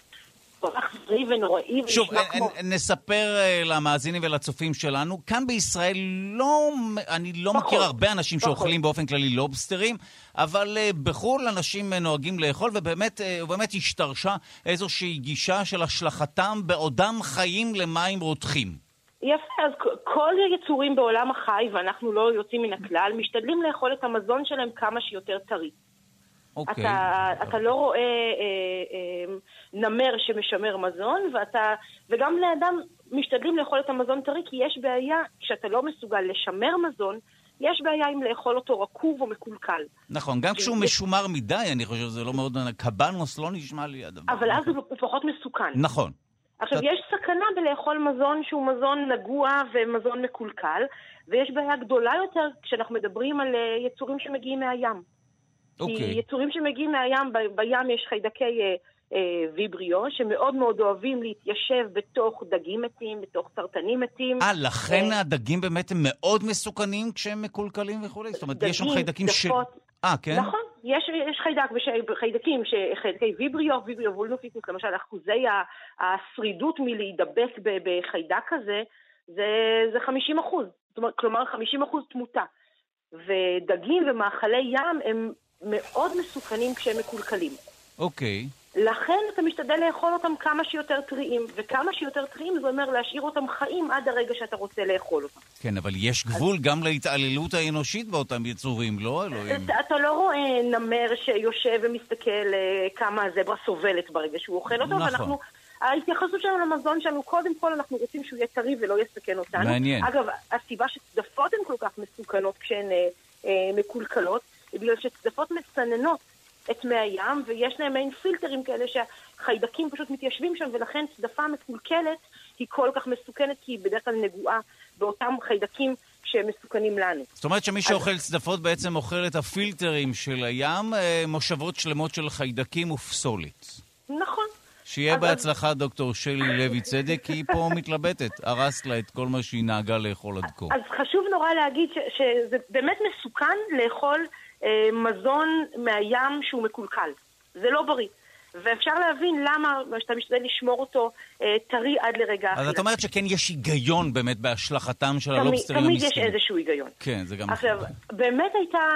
אכזרי ונוראי. שוב, נספר למאזינים ולצופים שלנו, כאן בישראל אני לא מכיר הרבה אנשים שאוכלים באופן כללי לובסטרים, אבל בחול אנשים נוהגים לאכול, ובאמת השתרשה איזושהי גישה של השלכתם בעודם חיים למים רותחים. יפה, אז כל היצורים בעולם החי, ואנחנו לא יוצאים מן הכלל, משתדלים לאכול את המזון שלהם כמה שיותר טרי. אתה לא רואה נמר שמשמר מזון, וגם לאדם משתדלים לאכול את המזון טרי, כי יש בעיה, כשאתה לא מסוגל לשמר מזון, יש בעיה אם לאכול אותו רקוב או מקולקל. נכון, גם כשהוא משומר מדי, אני חושב שזה לא מאוד, קבנוס לא נשמע לי הדבר. אבל אז הוא פחות מסוכן. נכון. עכשיו, יש סכנה בלאכול מזון שהוא מזון נגוע ומזון מקולקל, ויש בעיה גדולה יותר כשאנחנו מדברים על יצורים שמגיעים מהים. כי יצורים שמגיעים מהים, בים יש חיידקי ויבריו, שמאוד מאוד אוהבים להתיישב בתוך דגים מתים, בתוך סרטנים מתים. לכן הדגים באמת הם מאוד מסוכנים כשהם מקולקלים וכו'? זאת אומרת, יש שם חיידקים כן? נכון, יש חיידקים, חיידקי ויבריו וולנופיטוס, למשל, אחוזי השרידות מלהידבק בחיידק הזה, זה 50%. כלומר, 50% תמותה. ודגים ומאכלי ים הם מאוד מסוכנים כשהם מקולקלים. אוקיי. לכן אתה משתדל לאכול אותם כמה שיותר טריים, וכמה שיותר טריים זה אומר להשאיר אותם חיים עד הרגע שאתה רוצה לאכול אותם. כן, אבל יש גבול גם להתעללות האנושית באותם יצורים, לא אלוהים? אתה לא רואה נמר שיושב ומסתכל כמה הזברה סובלת ברגע שהוא אוכל אותו, ואנחנו, ההתייחסות שלנו למזון שלנו, קודם כל אנחנו רוצים שהוא יהיה טרי ולא יסכן אותנו. מעניין. אגב, הסיבה שצדפות הן כל כך מסוכנות כשהן מקולקלות, היא בגלל שצדפות מסננות את מי הים, ויש להם מעין פילטרים כאלה שהחיידקים פשוט מתיישבים שם, ולכן צדפה מקולקלת היא כל כך מסוכנת, כי היא בדרך כלל נגועה באותם חיידקים שמסוכנים לנו. זאת אומרת שמי שאוכל צדפות בעצם אוכל את הפילטרים של הים, מושבות שלמות של חיידקים ופסולת. נכון. שיהיה בהצלחה דוקטור שלי לוי צדק, כי היא פה מתלבטת. הרסת לה את כל מה שהיא נהגה לאכול עד כה. אז חשוב נורא להגיד שזה באמת מסוכן לאכול מזון מהים שהוא מקולקל. זה לא בריא. ואפשר להבין למה שאתה משתדל לשמור אותו טרי עד לרגע אחר. אז את אומרת שכן יש היגיון באמת בהשלכתם של הלובסטרים המסכנים. תמיד יש איזשהו היגיון. כן, זה גם עכשיו, באמת הייתה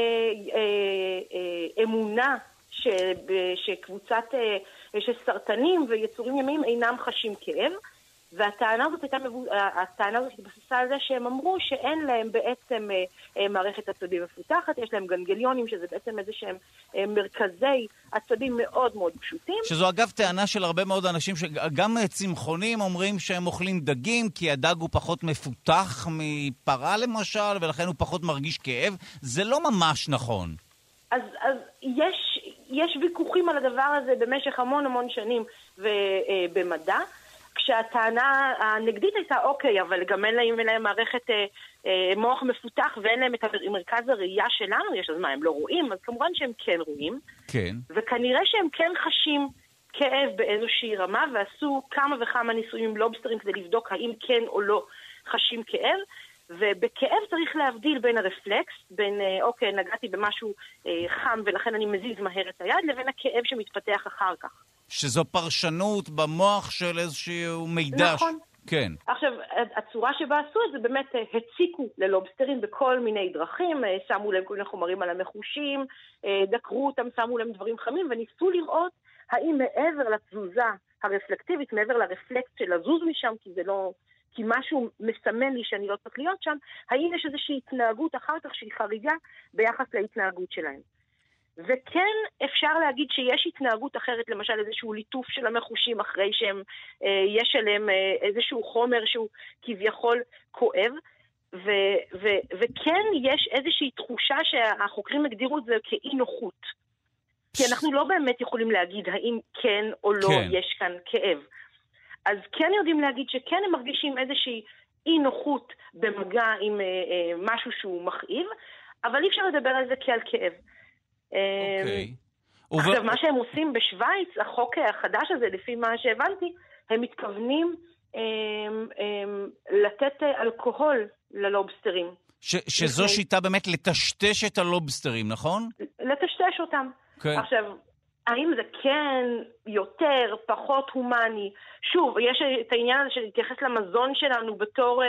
אמונה שקבוצת שסרטנים ויצורים ימיים אינם חשים כאב, והטענה הזאת התבססה על זה שהם אמרו שאין להם בעצם מערכת עצבים מפותחת, יש להם גנגליונים, שזה בעצם איזה שהם מרכזי עצבים מאוד מאוד פשוטים. שזו אגב טענה של הרבה מאוד אנשים, שגם צמחונים אומרים שהם אוכלים דגים, כי הדג הוא פחות מפותח מפרה למשל, ולכן הוא פחות מרגיש כאב. זה לא ממש נכון. אז יש ויכוחים על הדבר הזה במשך המון שנים במדע, כשהטענה הנגדית הייתה אוקיי, אבל גם אין להם מערכת מוח מפותח ואין להם את מרכז הראייה שלנו, יש אז מה, הם לא רואים? אז כמובן שהם כן רואים. כן. וכנראה שהם כן חשים כאב באיזושהי רמה, ועשו כמה וכמה ניסויים עם לובסטרים כדי לבדוק האם כן או לא חשים כאב. ובכאב צריך להבדיל בין הרפלקס, בין אוקיי, נגעתי במשהו חם ולכן אני מזיז מהר את היד, לבין הכאב שמתפתח אחר כך. שזו פרשנות במוח של איזשהו מידע. נכון. כן. עכשיו, הצורה שבה עשו את זה באמת הציקו ללובסטרים בכל מיני דרכים, שמו להם כל מיני חומרים על המחושים, דקרו אותם, שמו להם דברים חמים, וניסו לראות האם מעבר לתזוזה הרפלקטיבית, מעבר לרפלקס של לזוז משם, כי זה לא... כי משהו מסמן לי שאני לא צריך להיות שם, האם יש איזושהי התנהגות אחר כך שהיא חריגה ביחס להתנהגות שלהם. וכן אפשר להגיד שיש התנהגות אחרת, למשל איזשהו ליטוף של המחושים אחרי שהם, יש עליהם איזשהו חומר שהוא כביכול כואב, וכן יש איזושהי תחושה שהחוקרים הגדירו את זה כאי נוחות. כי אנחנו לא באמת יכולים להגיד האם כן או לא יש כאן כאב. אז כן יודעים להגיד שכן הם מרגישים איזושהי אי נוחות במגע עם משהו שהוא מכאיב, אבל אי אפשר לדבר על זה כעל כאב. אוקיי. עכשיו, מה שהם עושים בשוויץ, החוק החדש הזה, לפי מה שהבנתי, הם מתכוונים לתת אלכוהול ללובסטרים. שזו שיטה באמת לטשטש את הלובסטרים, נכון? לטשטש אותם. כן. עכשיו, האם זה כן יותר, פחות הומני? שוב, יש את העניין הזה שלהתייחס למזון שלנו בתור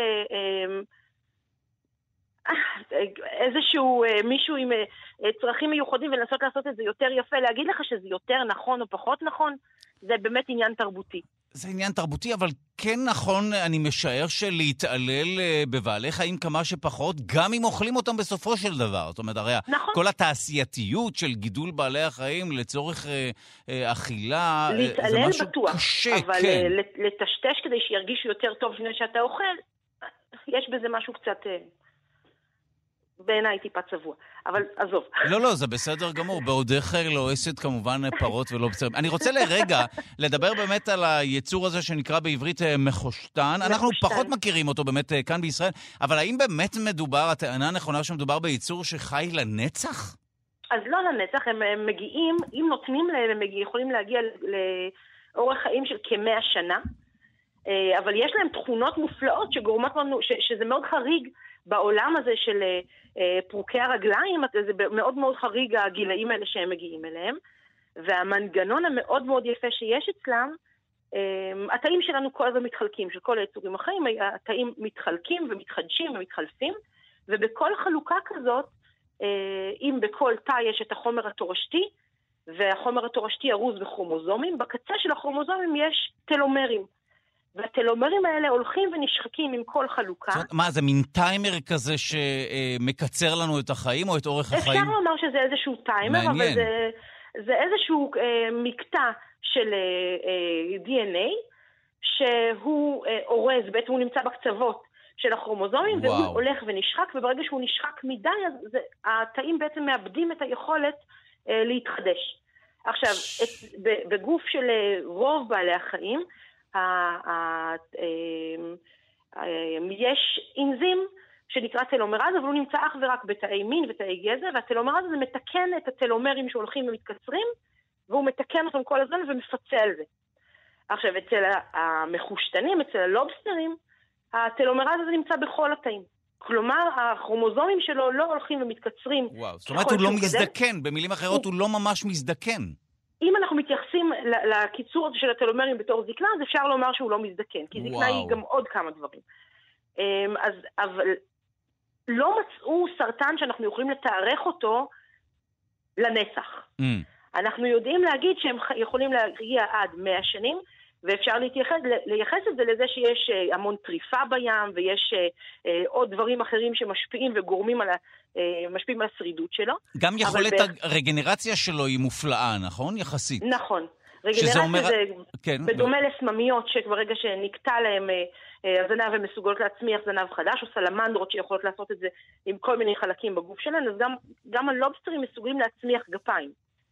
איזשהו מישהו עם צרכים מיוחדים ולנסות לעשות את זה יותר יפה, להגיד לך שזה יותר נכון או פחות נכון, זה באמת עניין תרבותי. זה עניין תרבותי, אבל כן נכון, אני משער שלהתעלל בבעלי חיים כמה שפחות, גם אם אוכלים אותם בסופו של דבר. זאת אומרת, הרי נכון. כל התעשייתיות של גידול בעלי החיים לצורך אכילה, זה משהו בטוח, קשה. אבל כן. לטשטש כדי שירגישו יותר טוב לפני שאתה אוכל, יש בזה משהו קצת... בעיניי טיפה צבוע, אבל עזוב. לא, זה בסדר גמור. בעודך לועסת כמובן פרות ולא בסדר. אני רוצה לרגע לדבר באמת על היצור הזה שנקרא בעברית מחושטן. אנחנו פחות מכירים אותו באמת כאן בישראל, אבל האם באמת מדובר, הטענה הנכונה שמדובר ביצור שחי לנצח? אז לא לנצח, הם מגיעים, אם נותנים להם, הם יכולים להגיע לאורך חיים של כ100 שנה, אבל יש להם תכונות מופלאות שגורמות לנו, שזה מאוד חריג, בעולם הזה של פרוקי הרגליים, זה מאוד מאוד חריג הגילאים האלה שהם מגיעים אליהם, והמנגנון המאוד מאוד יפה שיש אצלם, התאים שלנו כל הזמן מתחלקים, של כל היצורים החיים, התאים מתחלקים ומתחדשים ומתחלפים, ובכל חלוקה כזאת, אם בכל תא יש את החומר התורשתי, והחומר התורשתי ארוז בכרומוזומים, בקצה של הכרומוזומים יש טלומרים. והטלומרים האלה הולכים ונשחקים עם כל חלוקה. זאת אומרת, מה, זה מין טיימר כזה שמקצר לנו את החיים או את אורך החיים? אפשר לומר שזה איזשהו טיימר, אבל זה איזשהו מקטע של DNA, שהוא אורז, בעצם הוא נמצא בקצוות של הכרומוזומים, והוא הולך ונשחק, וברגע שהוא נשחק מדי, אז התאים בעצם מאבדים את היכולת להתחדש. עכשיו, בגוף של רוב בעלי החיים, יש אנזים שנקרא טלומרז, אבל הוא נמצא אך ורק בתאי מין ותאי גזע, והטלומרז הזה מתקן את הטלומרים שהולכים ומתקצרים, והוא מתקן אותם כל הזמן ומפצה על זה. עכשיו, אצל המחושתנים, אצל הלובסטרים, הטלומרז הזה נמצא בכל התאים. כלומר, הכרומוזומים שלו לא הולכים ומתקצרים. וואו, זאת אומרת, הוא לא מזדקן. במילים אחרות, הוא לא ממש מזדקן. אם אנחנו מתייחסים לקיצור הזה של הטלומרים בתור זקנה, אז אפשר לומר שהוא לא מזדקן, כי זקנה היא גם עוד כמה דברים. אבל לא מצאו סרטן שאנחנו יכולים לתארך אותו לנצח. אנחנו יודעים להגיד שהם יכולים להגיע עד 100 שנים, ואפשר לייחס את זה לזה שיש המון טריפה בים, ויש עוד דברים אחרים שמשפיעים וגורמים משפיעים על השרידות שלו. גם יכולת הרגנרציה שלו היא מופלאה, נכון? יחסית. נכון. רגנרציה זה בדומה לסממיות, שברגע שנקטע להם הזנב הם מסוגלות להצמיח זנב חדש, או סלמנדרות שיכולות לעשות את זה עם כל מיני חלקים בגוף שלהם, אז גם הלובסטרים מסוגלים להצמיח גפיים.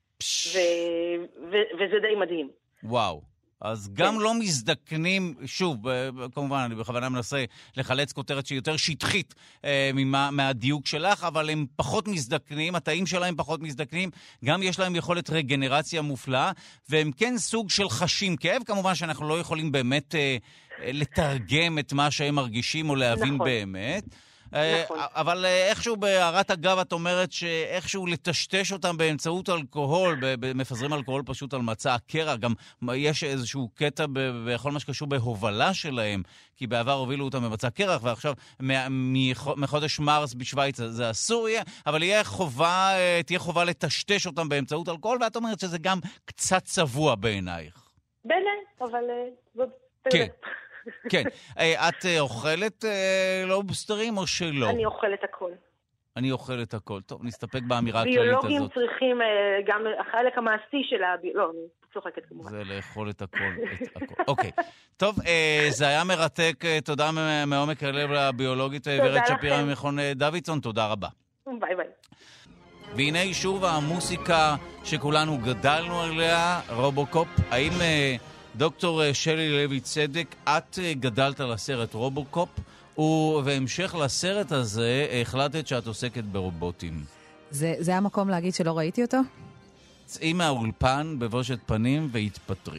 וזה די מדהים. וואו. אז גם לא מזדקנים, שוב, כמובן, אני בכוונה מנסה לחלץ כותרת שהיא יותר שטחית מהדיוק שלך, אבל הם פחות מזדקנים, התאים שלהם פחות מזדקנים, גם יש להם יכולת רגנרציה מופלאה, והם כן סוג של חשים כאב, כמובן שאנחנו לא יכולים באמת לתרגם את מה שהם מרגישים או להבין באמת. אבל איכשהו בהערת אגב את אומרת שאיכשהו לטשטש אותם באמצעות אלכוהול, מפזרים אלכוהול פשוט על מצע הקרע, גם יש איזשהו קטע בכל מה שקשור בהובלה שלהם, כי בעבר הובילו אותם במצע קרח, ועכשיו מחודש מרס בשוויץ זה אסור יהיה, אבל תהיה חובה לטשטש אותם באמצעות אלכוהול, ואת אומרת שזה גם קצת צבוע בעינייך. בעיניי, אבל כן. כן. את אוכלת לובסטרים או שלא? אני אוכלת הכל. אני אוכלת הכל. טוב, נסתפק באמירה הכללית הזאת. ביולוגים צריכים גם החלק המעשי של לא, אני צוחקת כמובן. זה לאכול את הכל. אוקיי. טוב, זה היה מרתק. תודה מעומק הלב לביולוגית ורד שפירא ממכון דוידסון. תודה רבה. ביי ביי. והנה שוב המוסיקה שכולנו גדלנו עליה, רובוקופ. האם דוקטור שלי לוי צדק, את גדלת על הסרט רובוקופ, ובהמשך לסרט הזה החלטת שאת עוסקת ברובוטים. זה המקום להגיד שלא ראיתי אותו? צאי מהאולפן בבושת פנים והתפטרי.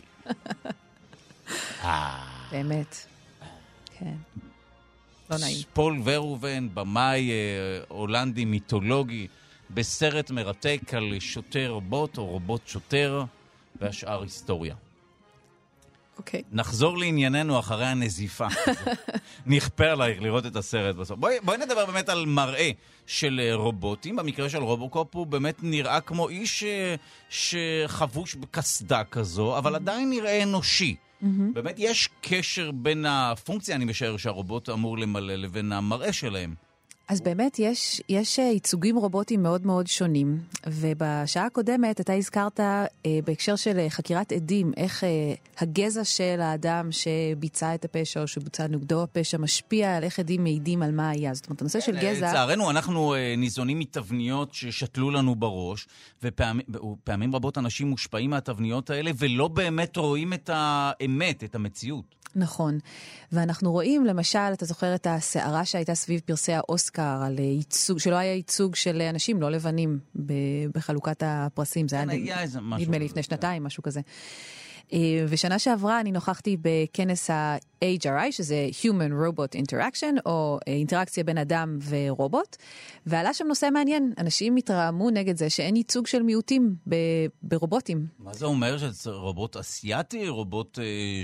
באמת. כן. לא נעים. פול ורהובן, במאי הולנדי מיתולוגי, בסרט מרתק על שוטר רובוט או רובוט שוטר, והשאר היסטוריה. אוקיי. נחזור לענייננו אחרי הנזיפה. נכפה עלייך לראות את הסרט בסוף. בואי נדבר באמת על מראה של רובוטים. במקרה של רובוקופ הוא באמת נראה כמו איש שחבוש בקסדה כזו, אבל עדיין נראה אנושי. באמת יש קשר בין הפונקציה, אני משער שהרובוט אמור למלא, לבין המראה שלהם. אז באמת יש ייצוגים רובוטיים מאוד מאוד שונים, ובשעה הקודמת אתה הזכרת בהקשר של חקירת עדים, איך הגזע של האדם שביצע את הפשע או שבוצע נגדו הפשע משפיע על איך עדים מעידים על מה היה. זאת אומרת, הנושא של גזע... לצערנו, אנחנו ניזונים מתבניות ששתלו לנו בראש, ופעמים רבות אנשים מושפעים מהתבניות האלה, ולא באמת רואים את האמת, את המציאות. נכון. ואנחנו רואים, למשל, אתה זוכר את הסערה שהייתה סביב פרסי האוסקר, על ייצוג, שלא היה ייצוג של אנשים לא לבנים בחלוקת הפרסים. זה היה נדמה לי לפני שנתיים, משהו כזה. ושנה שעברה אני נוכחתי בכנס ה-HRI, שזה Human Robot Interaction, או אינטראקציה בין אדם ורובוט, ועלה שם נושא מעניין. אנשים התרעמו נגד זה שאין ייצוג של מיעוטים ברובוטים. מה זה אומר? שזה רובוט אסיאטי? רובוט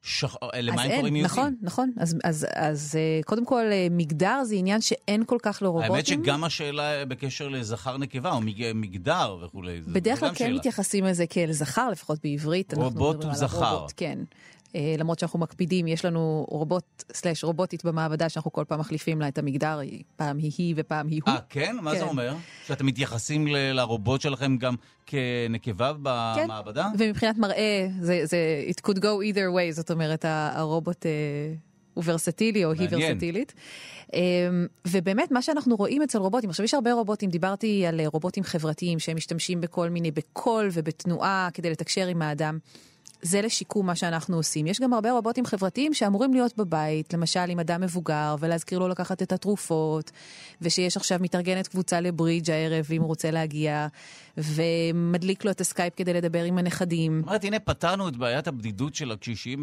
למה הם קוראים יהודים? נכון. אז קודם כל, מגדר זה עניין שאין כל כך לרובוטים. האמת שגם השאלה בקשר לזכר נקבה, או מגדר וכו'. בדרך כלל כן מתייחסים לזה כאל זכר, לפחות בעברית. רובוט הוא זכר. כן. למרות שאנחנו מקפידים, יש לנו רובוטית במעבדה שאנחנו כל פעם מחליפים לה את המגדר, פעם היא ופעם היא הוא. כן? מה זה אומר? שאתם מתייחסים לרובוט שלכם גם כנקבה במעבדה? כן, ומבחינת מראה, it could go either way, זאת אומרת, הרובוט הוא ורסטילי או היא ורסטילית. ובאמת, מה שאנחנו רואים אצל רובוטים, עכשיו יש הרבה רובוטים, דיברתי על רובוטים חברתיים שהם משתמשים בכל מיני, בקול ובתנועה כדי לתקשר עם האדם. זה לשיקום מה שאנחנו עושים. יש גם הרבה רובוטים חברתיים שאמורים להיות בבית, למשל עם אדם מבוגר, ולהזכיר לו לקחת את התרופות, ושיש עכשיו מתארגנת קבוצה לברידג' הערב, אם הוא רוצה להגיע, ומדליק לו את הסקייפ כדי לדבר עם הנכדים. אומרת, הנה פתרנו את בעיית הבדידות של הקשישים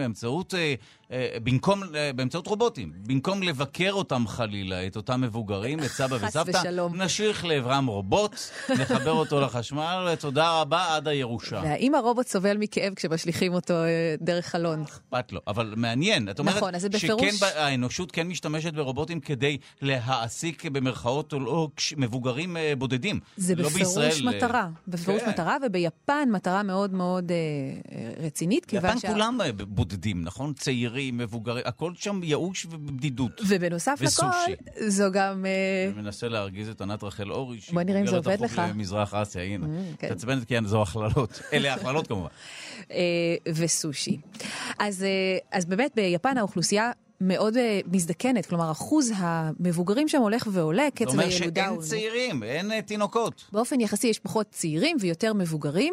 באמצעות רובוטים. במקום לבקר אותם חלילה, את אותם מבוגרים, את סבא וסבתא, נשליך לעברם רובוט, נחבר אותו לחשמל, תודה רבה עד הירושה. והאם הרובוט סובל מכאב כשמשליכים אותו דרך חלון? אכפת לו, אבל מעניין. את אומרת שהאנושות כן משתמשת ברובוטים כדי להעסיק במרכאות או מבוגרים בודדים. זה בפירוש מטרה. בפירוש מטרה, וביפן מטרה מאוד מאוד רצינית. ביפן כולם בודדים, נכון? צעירים, מבוגרים, הכל שם ייאוש ובדידות. ובנוסף לכל, זו גם... אני מנסה להרגיז את ענת רחל אורי, בוא נראה אם זה עובד לך. למזרח אסיה, הנה. תעצבנת כי זו הכללות. אלה הכללות כמובן. וסושי. אז באמת ביפן האוכלוסייה מאוד מזדקנת, כלומר, אחוז המבוגרים שם הולך ועולה, קצב הילודה. זאת אומרת שאין צעירים, אין תינוקות. באופן יחסי יש פחות צעירים ויותר מבוגרים,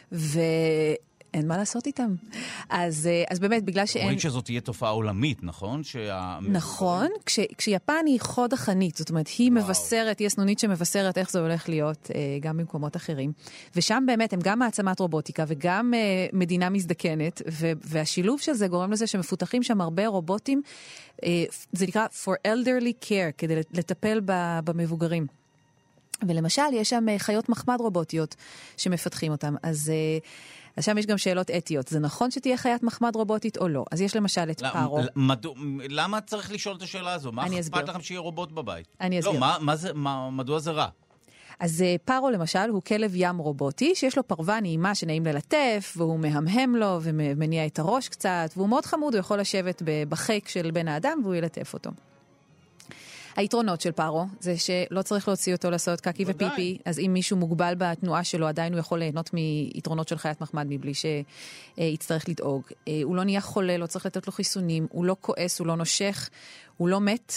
ואין מה לעשות איתם. אז באמת, בגלל שאין... אומרים שזאת תהיה תופעה עולמית, נכון? נכון, כשיפן היא חוד החנית, זאת אומרת, היא מבשרת, היא הסנונית שמבשרת איך זה הולך להיות גם במקומות אחרים. ושם באמת הם גם מעצמת רובוטיקה וגם מדינה מזדקנת, והשילוב של זה גורם לזה שמפותחים שם הרבה רובוטים, זה נקרא for elderly care, כדי לטפל במבוגרים. ולמשל, יש שם חיות מחמד רובוטיות שמפתחים אותם. אז שם יש גם שאלות אתיות. זה נכון שתהיה חיית מחמד רובוטית או לא? אז יש למשל את פארו. למה צריך לשאול את השאלה הזו? מה אכפת לכם שיהיה רובוט בבית? אני אסביר. לא, מדוע זה רע? אז פארו למשל הוא כלב ים רובוטי, שיש לו פרווה נעימה שנעים ללטף, והוא מהמהם לו ומניע את הראש קצת, והוא מאוד חמוד, הוא יכול לשבת בחק של בן האדם והוא ילטף אותו. היתרונות של פארו זה שלא צריך להוציא אותו לעשות קקי ופיפי, אז אם מישהו מוגבל בתנועה שלו, עדיין הוא יכול ליהנות מיתרונות של חיית מחמד מבלי שיצטרך לדאוג. הוא לא נהיה חולה, לא צריך לתת לו חיסונים, הוא לא כועס, הוא לא נושך, הוא לא מת,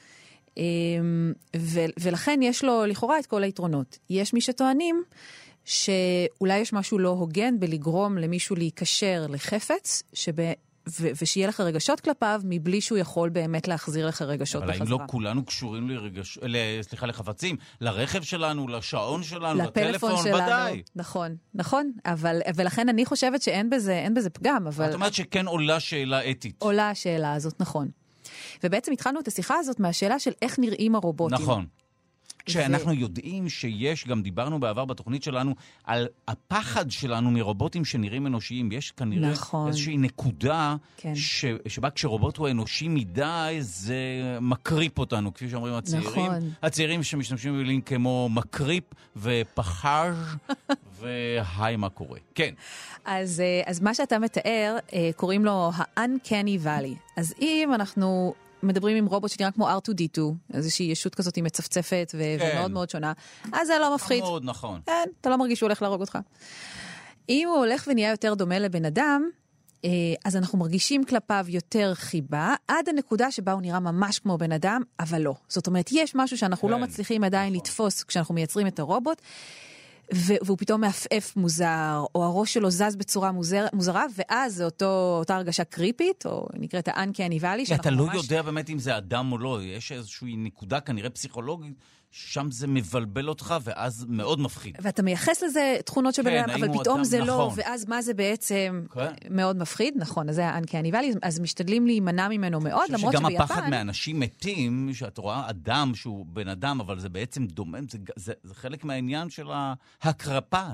ולכן יש לו לכאורה את כל היתרונות. יש מי שטוענים שאולי יש משהו לא הוגן בלגרום למישהו להיקשר לחפץ, ושיהיה לך רגשות כלפיו, מבלי שהוא יכול באמת להחזיר לך רגשות בחזרה. אבל האם לא כולנו קשורים לחפצים? לרכב שלנו, לשעון שלנו, לטלפון, ודאי. נכון. ולכן אני חושבת שאין בזה פגם. את אומרת שכן עולה שאלה אתית. עולה השאלה הזאת, נכון. ובעצם התחלנו את השיחה הזאת מהשאלה של איך נראים הרובוטים. נכון. כשאנחנו יודעים שיש, גם דיברנו בעבר בתוכנית שלנו, על הפחד שלנו מרובוטים שנראים אנושיים. יש כנראה איזושהי נקודה שבה כשרובוט הוא אנושי מדי, זה מקריפ אותנו, כפי שאומרים הצעירים. הצעירים שמשתמשים במילים כמו מקריפ ופחז' והי מה קורה. כן. אז מה שאתה מתאר, קוראים לו ה-Uncanny Valley. אז אם אנחנו מדברים עם רובוט שנראה כמו R2D2, איזושהי ישות כזאת היא מצפצפת ומאוד מאוד שונה, אז זה לא מפחיד. מאוד נכון. כן, אתה לא מרגיש שהוא הולך להרוג אותך. אם הוא הולך ונהיה יותר דומה לבן אדם, אז אנחנו מרגישים כלפיו יותר חיבה, עד הנקודה שבה הוא נראה ממש כמו בן אדם, אבל לא. זאת אומרת, יש משהו שאנחנו לא מצליחים עדיין לתפוס כשאנחנו מייצרים את הרובוט, והוא פתאום מאפף מוזר, או הראש שלו זז בצורה מוזרה, ואז זה אותה הרגשה קריפית, או נקראת ה-Uncanny Valley. אתה לא יודע באמת אם זה אדם או לא, יש איזושהי נקודה כנראה פסיכולוגית, שם זה מבלבל אותך, ואז מאוד מפחיד. ואתה מייחס לזה תכונות של בן אדם, אבל פתאום זה לא, ואז מה זה בעצם מאוד מפחיד, נכון, אז זה ה-Uncanny Valley, אז משתדלים להימנע ממנו מאוד, למרות שביפן... שגם הפחד מאנשים מתים, שאת רואה אדם שהוא בן אדם, אבל זה בעצם דומם, זה חלק מהעניין של ההקרפה הזו.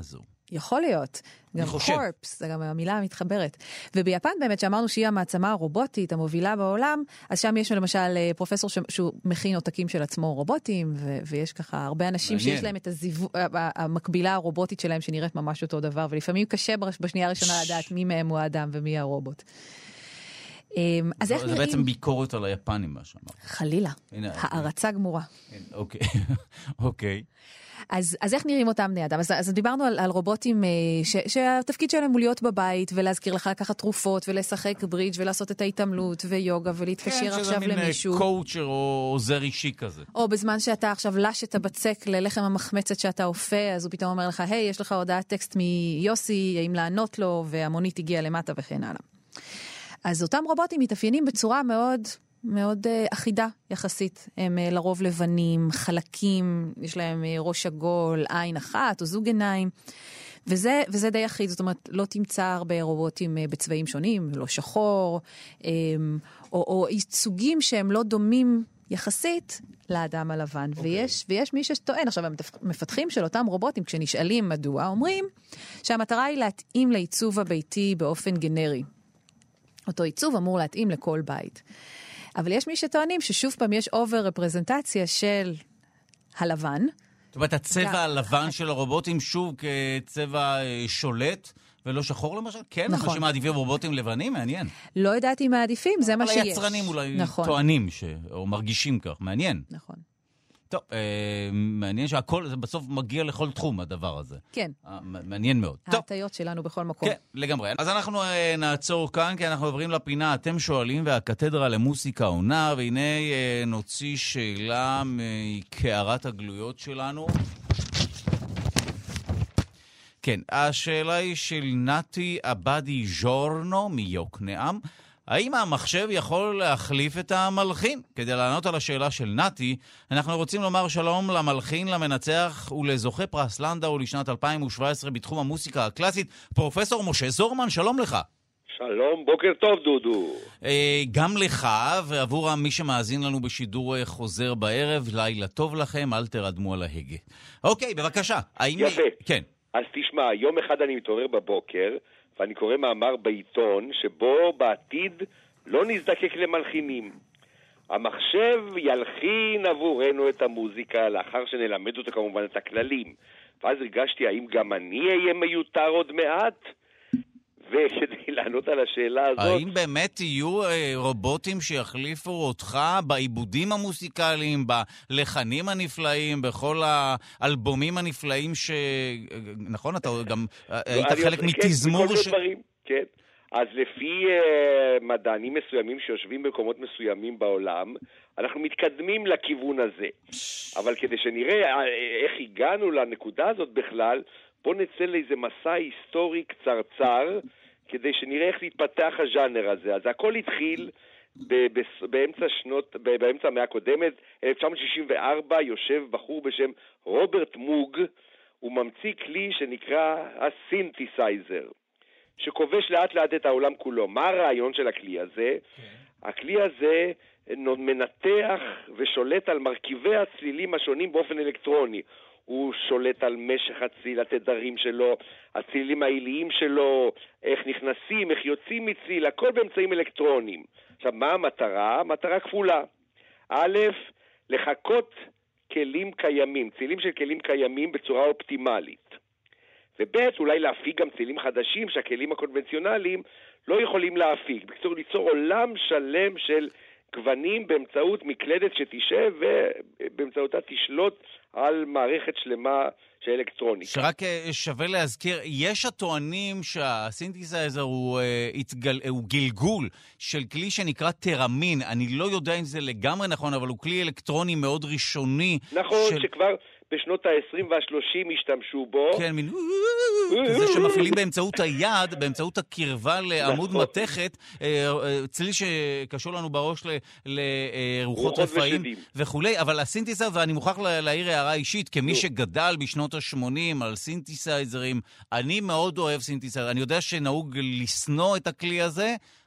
יכול להיות. גם קורפס, זה גם המילה המתחברת. וביפן באמת, שאמרנו שהיא המעצמה הרובוטית, המובילה בעולם, אז שם יש למשל פרופסור שהוא מכין עותקים של עצמו רובוטים, ויש ככה הרבה אנשים שיש להם את המקבילה הרובוטית שלהם, שנראית ממש אותו דבר, ולפעמים קשה בשנייה הראשונה לדעת מי מהם הוא האדם ומי הרובוט. אז איך נראים... זה בעצם ביקורת על היפנים, מה שאמר. חלילה. הערצה גמורה. אוקיי. אז איך נראים אותם בני אדם? אז דיברנו על רובוטים שהתפקיד שלהם הוא להיות בבית ולהזכיר לך לקחת תרופות ולשחק ברידג' ולעשות את ההתעמלות ויוגה ולהתקשר עכשיו למישהו. כן, שזה מין קואוצ'ר או עוזר אישי כזה. או בזמן שאתה עכשיו לש את הבצק ללחם המחמצת שאתה אופה, אז הוא פתאום אומר לך, היי, יש לך הודעת טקסט מיוסי, האם לענות לו, והמונית הגיעה למטה וכן הלאה. אז אותם רובוטים מתאפיינים בצורה מאוד אחידה יחסית. הם לרוב לבנים, חלקים, יש להם ראש עגול, עין אחת או זוג עיניים, וזה די אחיד. זאת אומרת, לא תמצא הרבה רובוטים בצבעים שונים, לא שחור, או ייצוגים שהם לא דומים יחסית לאדם הלבן. ויש מי שטוען, עכשיו המפתחים של אותם רובוטים, כשנשאלים מדוע, אומרים שהמטרה היא להתאים לעיצוב הביתי באופן גנרי. אותו עיצוב אמור להתאים לכל בית. אבל יש מי שטוענים ששוב פעם יש אובר-רפרזנטציה של הלבן. זאת אומרת, הצבע הלבן של הרובוטים שוב כצבע שולט ולא שחור למשל? כן, נכון. אנשים מעדיפים רובוטים לבנים? מעניין. לא יודעת אם מעדיפים, זה מה שיש. אבל היצרנים אולי טוענים או מרגישים כך. מעניין. נכון. טוב, מעניין שהכל, זה בסוף מגיע לכל תחום, הדבר הזה. כן. מעניין מאוד. ההטיות שלנו בכל מקום. כן, לגמרי. אז אנחנו נעצור כאן, כי אנחנו עוברים לפינה, אתם שואלים, והקתדרה למוסיקה עונה, והנה נוציא שאלה מקערת הגלויות שלנו. כן, השאלה היא של נתי אבדי ז'ורנו מיוקנעם. האם המחשב יכול להחליף את המלחין? כדי לענות על השאלה של נתי, אנחנו רוצים לומר שלום למלחין, למנצח ולזוכה פרס לנדאו לשנת 2017 בתחום המוסיקה הקלאסית, פרופסור משה זורמן, שלום לך. שלום, בוקר טוב דודו. גם לך, ועבור מי שמאזין לנו בשידור חוזר בערב, לילה טוב לכם, אל תרדמו על ההגה. אוקיי, בבקשה. יפה. כן. אז תשמע, יום אחד אני מתעורר בבוקר, ואני קורא מאמר בעיתון שבו בעתיד לא נזדקק למלחינים. המחשב ילחין עבורנו את המוזיקה לאחר שנלמד אותה כמובן את הכללים. ואז הרגשתי האם גם אני אהיה מיותר עוד מעט? וכדי לענות על השאלה הזאת... האם באמת יהיו רובוטים שיחליפו אותך בעיבודים המוסיקליים, בלחנים הנפלאים, בכל האלבומים הנפלאים נכון, אתה גם היית חלק מתזמור כן. אז לפי מדענים מסוימים שיושבים במקומות מסוימים בעולם, אנחנו מתקדמים לכיוון הזה. אבל כדי שנראה איך הגענו לנקודה הזאת בכלל, בוא נצא לאיזה מסע היסטורי קצרצר, כדי שנראה איך להתפתח הז'אנר הזה. אז הכל התחיל באמצע המאה הקודמת, 1964, יושב בחור בשם רוברט מוג, הוא ממציא כלי שנקרא הסינתסייזר, שכובש לאט לאט את העולם כולו. מה הרעיון של הכלי הזה? הכלי הזה מנתח ושולט על מרכיבי הצלילים השונים באופן אלקטרוני. הוא שולט על משך הציל, התדרים שלו, הצילים העיליים שלו, איך נכנסים, איך יוצאים מציל, הכל באמצעים אלקטרוניים. עכשיו, מה המטרה? מטרה כפולה. א', לחכות כלים קיימים, צילים של כלים קיימים בצורה אופטימלית. וב', אולי להפיק גם צילים חדשים שהכלים הקונבנציונליים לא יכולים להפיק. בקיצור, ליצור עולם שלם של גוונים באמצעות מקלדת שתשב ובאמצעותה תשלוט על מערכת שלמה של אלקטרוניקה. שרק שווה להזכיר, יש הטוענים שהסינתסייזר הוא גלגול של כלי שנקרא תרמין. אני לא יודע אם זה לגמרי נכון, אבל הוא כלי אלקטרוני מאוד ראשוני. נכון, שכבר בשנות ה-20 וה-30 השתמשו בו. כן, מין כזה שמפעילים באמצעות היד, באמצעות הקרבה לעמוד מתכת, צליל שקשור לנו בראש לרוחות רפאים וכולי, אבל הסינתסייזר, ואני מוכרח להעיר הערה אישית, כמי שגדל בשנות ה-80 על סינתסייזרים, אני מאוד אוהב סינתסייזר. אני יודע שנהוג לסנוע את הכלי הזה,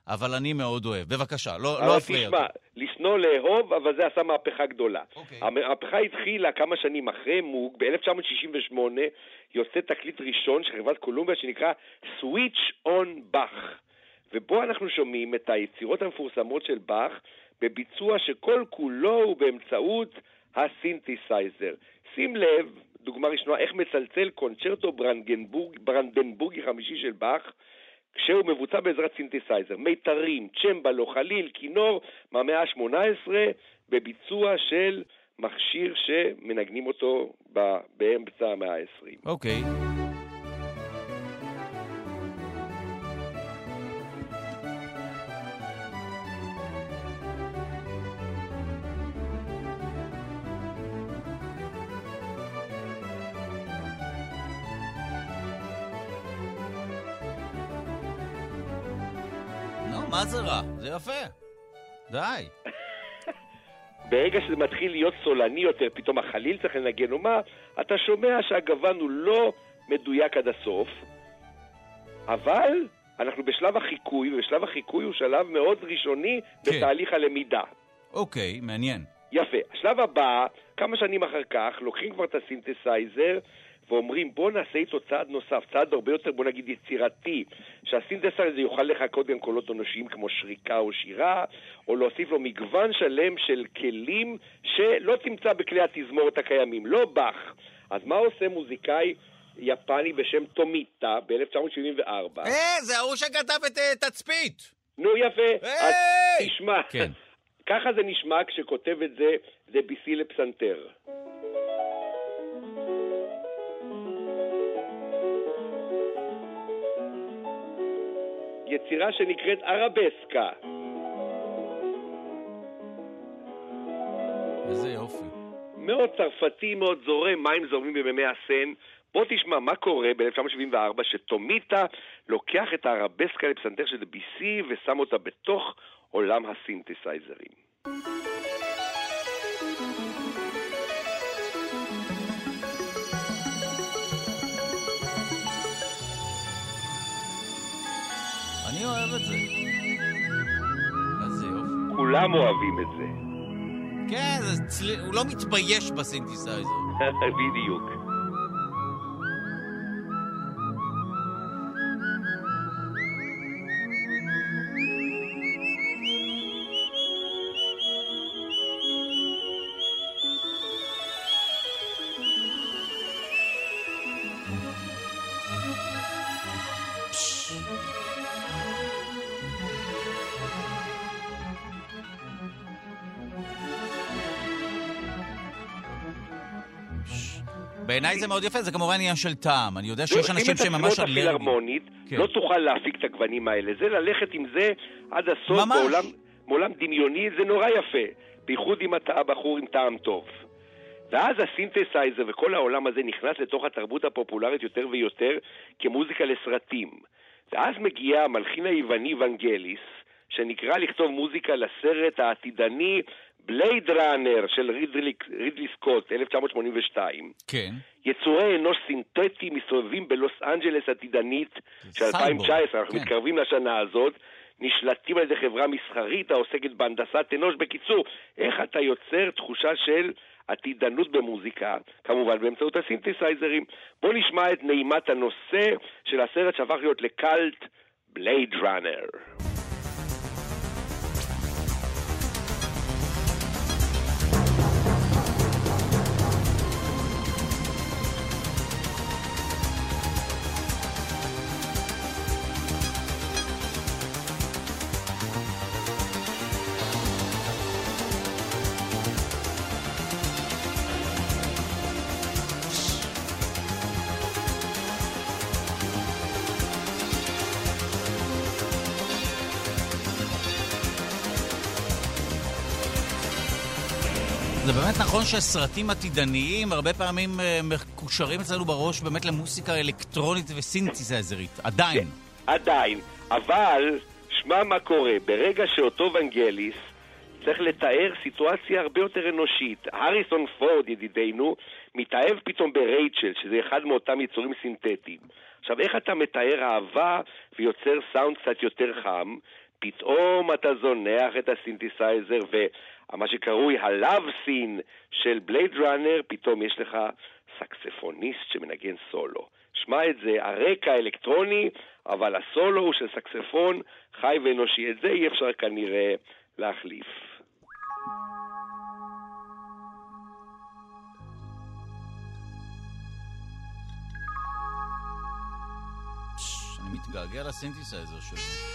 אבל אני מאוד אוהב. בבקשה, לא אפריע. תשמע, לשנוא לאהוב, אבל זה עשה מהפכה גדולה. המהפכה התחילה כמה שנים אחרי מוג, ב-1968 יוצא תקליט ראשון של חברת קולומביה שנקרא Switch on Bach. ובו אנחנו שומעים את היצירות המפורסמות של באך בביצוע שכל כולו הוא באמצעות הסינתסייזר. שים לב, דוגמה ראשונה, איך מצלצל קונצ'רטו ברנדנבורגי חמישי של באך, כשהוא מבוצע בעזרת סינתסייזר. מיתרים, צ'מבלו, חליל, כינור, מהמאה ה-18, בביצוע של מכשיר שמנגנים אותו באמצע המאה ה-20. אוקיי. מה זה רע? זה יפה. די. ברגע שזה מתחיל להיות סולני יותר, פתאום החליל צריך לנגן ומה, אתה שומע שהגוון הוא לא מדויק עד הסוף, אבל אנחנו בשלב החיקוי, ובשלב החיקוי הוא שלב מאוד ראשוני בתהליך הלמידה. אוקיי, מעניין. יפה. השלב הבא, כמה שנים אחר כך, לוקחים כבר את הסינתסייזר, ואומרים בוא נעשה איתו צעד נוסף, צעד הרבה יותר בוא נגיד יצירתי, שהסינתסייזר הזה יוכל לחכות גם קולות אנושיים כמו שריקה או שירה, או להוסיף לו מגוון שלם של כלים שלא תמצא בכלי התזמורת הקיימים, לא באך. אז מה עושה מוזיקאי יפני בשם טומיטה ב-1974? זה ההוא שכתב את תצפית. נו יפה, אז תשמע, ככה זה נשמע כשכותב את זה, זה ביסי לפסנתר. יצירה שנקראת ארבסקה. איזה יופי. מאוד צרפתי, מאוד זורם, מים זורמים בממי הסן. בוא תשמע מה קורה ב-1974 שטומיטה לוקח את הארבסקה לפסנתר של ביסי ושם אותה בתוך עולם הסינתסייזרים. אני אוהב את זה. איזה יופי. כולם אוהבים את זה. כן, הוא לא מתבייש בסינתסייזר. בדיוק. בעיניי זה מאוד יפה, זה כמובן עניין של טעם. אני יודע שיש אנשים שממש אלרגיים. הפילהרמונית, לא תוכל להפיק את הגוונים האלה. זה ללכת עם זה עד הסוף בעולם דמיוני, זה נורא יפה. בייחוד אם אתה בחור עם טעם טוב. ואז הסינתסייזר וכל העולם הזה נכנס לתוך התרבות הפופולרית יותר ויותר כמוזיקה לסרטים. ואז מגיע המלחין היווני ונגליס, שנקרא לכתוב מוזיקה לסרט העתידני בלייד ראנר של רידלי סקוט, 1982. כן. יצורי אנוש סינתטי מסתובבים בלוס אנג'לס עתידנית של 2019, אנחנו מתקרבים לשנה הזאת, נשלטים על ידי חברה מסחרית העוסקת בהנדסת אנוש. בקיצור, איך אתה יוצר תחושה של עתידנות במוזיקה, כמובן באמצעות הסינתסייזרים. בוא נשמע את נעימת הנושא של הסרט שהפך להיות לקלט, בלייד ראנר. זה באמת נכון שסרטים עתידניים הרבה פעמים מקושרים אצלנו בראש באמת למוסיקה אלקטרונית וסינתסייזרית. עדיין. עדיין. אבל, שמע מה קורה. ברגע שאותו ונגליס צריך לתאר סיטואציה הרבה יותר אנושית. הריסון פורד, ידידנו, מתאהב פתאום ברייצ'ל, שזה אחד מאותם יצורים סינתטיים. עכשיו, איך אתה מתאר אהבה ויוצר סאונד קצת יותר חם? פתאום אתה זונח את הסינתסייזר, ומה שקרוי הלאב סין של בלייד ראנר, פתאום יש לך סקספוניסט שמנגן סולו. שמע את זה, הרקע אלקטרוני, אבל הסולו הוא של סקספון חי ואנושי. את זה אי אפשר כנראה להחליף. אני מתגעגע לסינתסייזר שלו.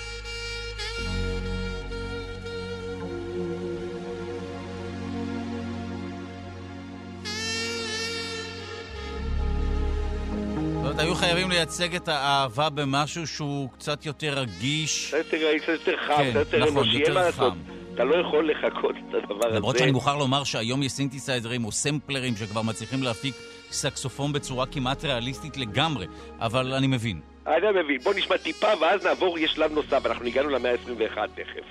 היו חייבים לייצג את האהבה במשהו שהוא קצת יותר רגיש. קצת יותר חם, קצת יותר אנושי. יותר חם. אתה לא יכול לחכות את הדבר הזה. למרות שאני מוכרח לומר שהיום יש סינתסייזרים או סמפלרים שכבר מצליחים להפיק סקסופון בצורה כמעט ריאליסטית לגמרי, אבל אני מבין. אני מבין. בוא נשמע טיפה ואז נעבור, יש שלב נוסף, אנחנו ניגענו למאה ה-21 תכף.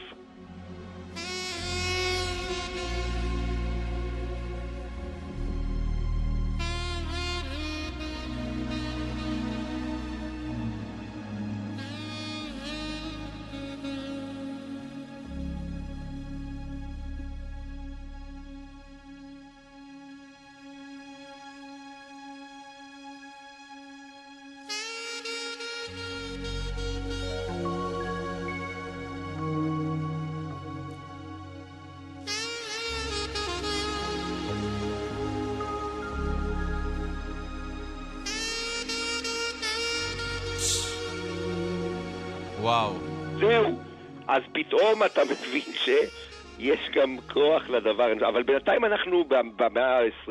וואו. זהו. אז פתאום אתה מבין שיש גם כוח לדבר. אבל בינתיים אנחנו במאה ה-20,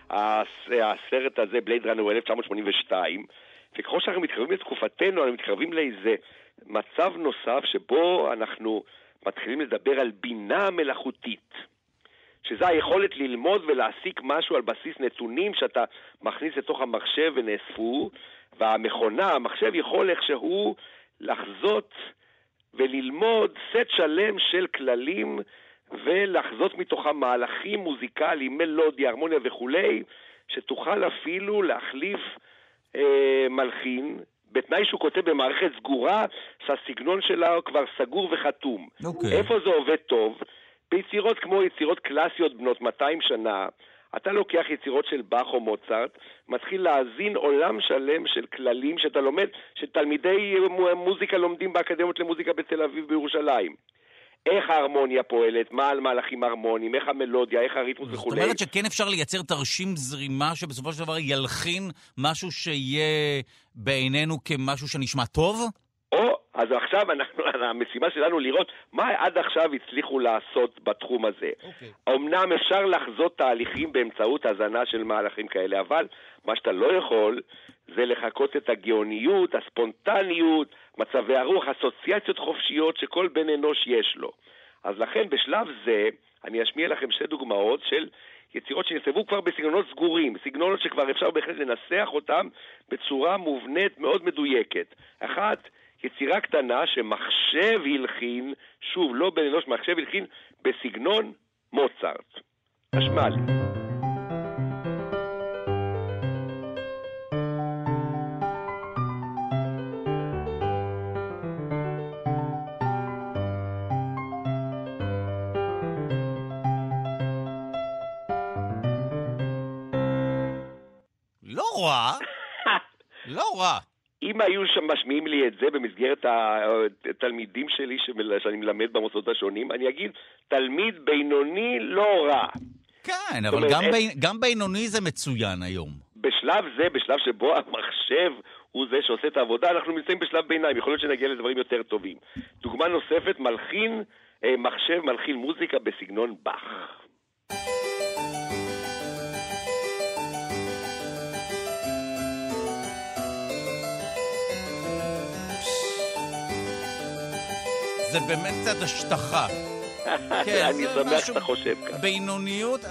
הסרט הזה, בלייד ראנר 1982, וככל שאנחנו מתקרבים לתקופתנו, אנחנו מתקרבים לאיזה מצב נוסף שבו אנחנו מתחילים לדבר על בינה מלאכותית. שזה היכולת ללמוד ולהסיק משהו על בסיס נתונים שאתה מכניס לתוך המחשב ונאספו, והמכונה, המחשב יכול איכשהו לחזות וללמוד סט שלם של כללים ולחזות מתוכם מהלכים מוזיקליים, מלודיה, הרמוניה וכולי, שתוכל אפילו להחליף מלחין, בתנאי שהוא כותב במערכת סגורה שהסגנון שלה כבר סגור וחתום. איפה זה עובד טוב? ביצירות כמו יצירות קלאסיות בנות 200 שנה, אתה לוקח יצירות של באך או מוצרט, מתחיל להזין עולם שלם של כללים שאתה לומד, שתלמידי מוזיקה לומדים באקדמיות למוזיקה בתל אביב בירושלים. איך ההרמוניה פועלת, מה על מהלכים הרמוניים, איך המלודיה, איך הריתמוס וכו'. זאת אומרת שכן אפשר לייצר תרשים זרימה שבסופו של דבר ילחין משהו שיהיה בעינינו כמשהו שנשמע טוב? אז עכשיו המשימה שלנו לראות מה עד עכשיו הצליחו לעשות בתחום הזה. אמנם אפשר לחזות תהליכים באמצעות הזנה של מהלכים כאלה, אבל מה שאתה לא יכול זה לחכות את הגאוניות, הספונטניות, מצבי הרוח, אסוציאציות חופשיות שכל בן אנוש יש לו. אז לכן בשלב זה אני אשמיע לכם שתי דוגמאות של יצירות שנכתבו כבר בסגנונות סגורים, סגנונות שכבר אפשר בהחלט לנסח אותם בצורה מובנית מאוד מדויקת. אחת, יצירה קטנה שמחשב הלחין, שוב, לא בן אנוש, מחשב הלחין בסגנון מוצרט. תשמע לי. לא רע. לא רע. אם היו שם משמיעים לי את זה במסגרת התלמידים שלי שאני מלמד במוסדות השונים, אני אגיד, תלמיד בינוני לא רע. כן, אבל גם בינוני זה מצוין היום. בשלב זה, בשלב שבו המחשב הוא זה שעושה את העבודה, אנחנו נמצאים בשלב ביניים, יכול להיות שנגיע לדברים יותר טובים. דוגמה נוספת, מחשב מלחין מוזיקה בסגנון באך. זה באמת קצת השטחה. אני שמח שאתה חושב כך. בינוניות,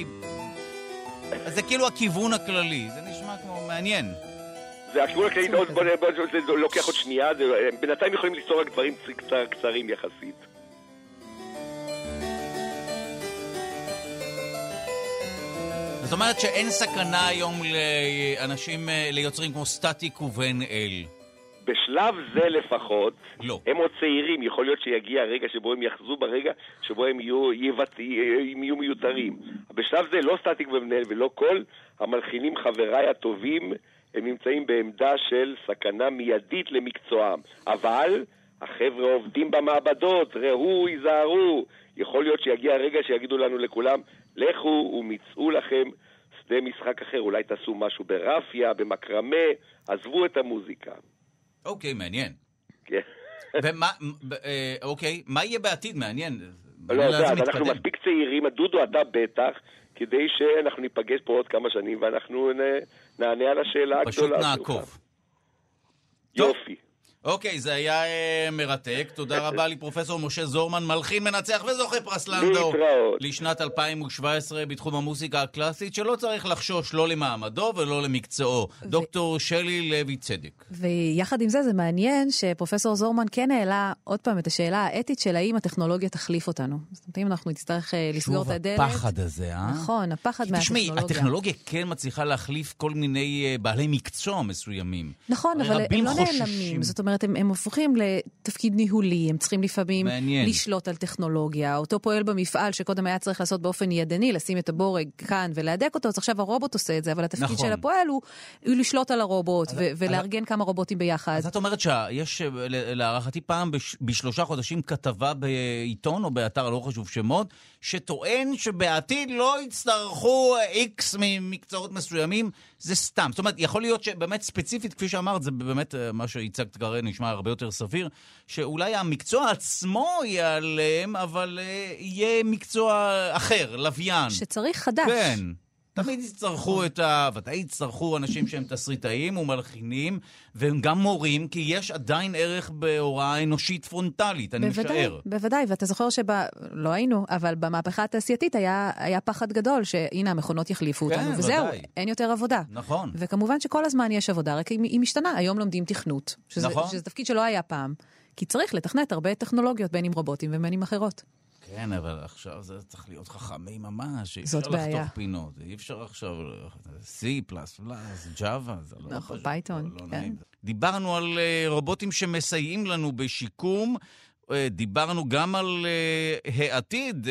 זה כאילו הכיוון הכללי, זה נשמע כמו מעניין. זה הכיוון הכללי, זה לוקח עוד שנייה, בינתיים יכולים ליצור רק דברים קצרים יחסית. זאת אומרת שאין סכנה היום לאנשים, ליוצרים כמו סטטיק ובן אל. בשלב זה לפחות, לא. הם עוד צעירים, יכול להיות שיגיע הרגע שבו הם יחזו ברגע שבו הם יהיו מיותרים. בשלב זה לא סטטיק ומנהל ולא כל המלחינים חבריי הטובים, הם נמצאים בעמדה של סכנה מיידית למקצועם. אבל החבר'ה עובדים במעבדות, ראו, ייזהרו. יכול להיות שיגיע הרגע שיגידו לנו לכולם, לכו ומצאו לכם שדה משחק אחר, אולי תעשו משהו ברפיה, במקרמה, עזבו את המוזיקה. אוקיי, מעניין. כן. אוקיי, מה יהיה בעתיד? מעניין. לא יודע, אנחנו מספיק צעירים, דודו אתה בטח, כדי שאנחנו ניפגש פה עוד כמה שנים, ואנחנו נענה על השאלה הגדולה. פשוט נעקוב. יופי. אוקיי, זה היה מרתק. תודה רבה לי, פרופסור משה זורמן, מלחין, מנצח וזוכה פרס לנדאו לשנת 2017 בתחום המוסיקה הקלאסית, שלא צריך לחשוש לא למעמדו ולא למקצועו. דוקטור שלי לוי צדק. ויחד עם זה, זה מעניין שפרופסור זורמן כן העלה עוד פעם את השאלה האתית של האם הטכנולוגיה תחליף אותנו. זאת אומרת, אם אנחנו נצטרך לסגור את הדלת. שוב הפחד הזה, נכון, הפחד מהטכנולוגיה. תשמעי, הטכנולוגיה כן מצליחה להחליף כל מיני בעלי מקצוע מסוימים. נכון, אבל הם לא נעלמים. זאת אומרת, הם הופכים לתפקיד ניהולי, הם צריכים לפעמים לשלוט על טכנולוגיה. אותו פועל במפעל שקודם היה צריך לעשות באופן ידני, לשים את הבורג כאן ולהדק אותו, אז עכשיו הרובוט עושה את זה, אבל התפקיד של הפועל הוא לשלוט על הרובוט ולארגן כמה רובוטים ביחד. אז את אומרת שיש להערכתי פעם ב3 חודשים כתבה בעיתון או באתר, לא חשוב שמות, שטוען שבעתיד לא יצטרכו X ממקצועות מסוימים, זה סתם. זאת אומרת, יכול להיות שבאמת ספציפית, כפי שאמרת, זה באמת מה שהצגת כרגע נשמע הרבה יותר סביר, שאולי המקצוע עצמו ייעלם, אבל יהיה מקצוע אחר, לוויין. שצריך חדש. כן. תמיד יצטרכו ודאי יצטרכו אנשים שהם תסריטאים ומלחינים, והם גם מורים, כי יש עדיין ערך בהוראה אנושית פרונטלית, אני משער. בוודאי, ואתה זוכר לא היינו, אבל במהפכה התעשייתית היה פחד גדול, שהנה המכונות יחליפו אותנו, וזהו, אין יותר עבודה. נכון. וכמובן שכל הזמן יש עבודה, רק היא משתנה. היום לומדים תכנות, שזה תפקיד שלא היה פעם, כי צריך לתכנת הרבה טכנולוגיות, בין עם רובוטים ובין עם אחרות. כן, אבל עכשיו זה צריך להיות חכמי ממש, אי אפשר לחתוך פינות, אי אפשר עכשיו C++, Java, זה לא נכון, פייתון, כן. דיברנו על רובוטים שמסייעים לנו בשיקום, דיברנו גם על העתיד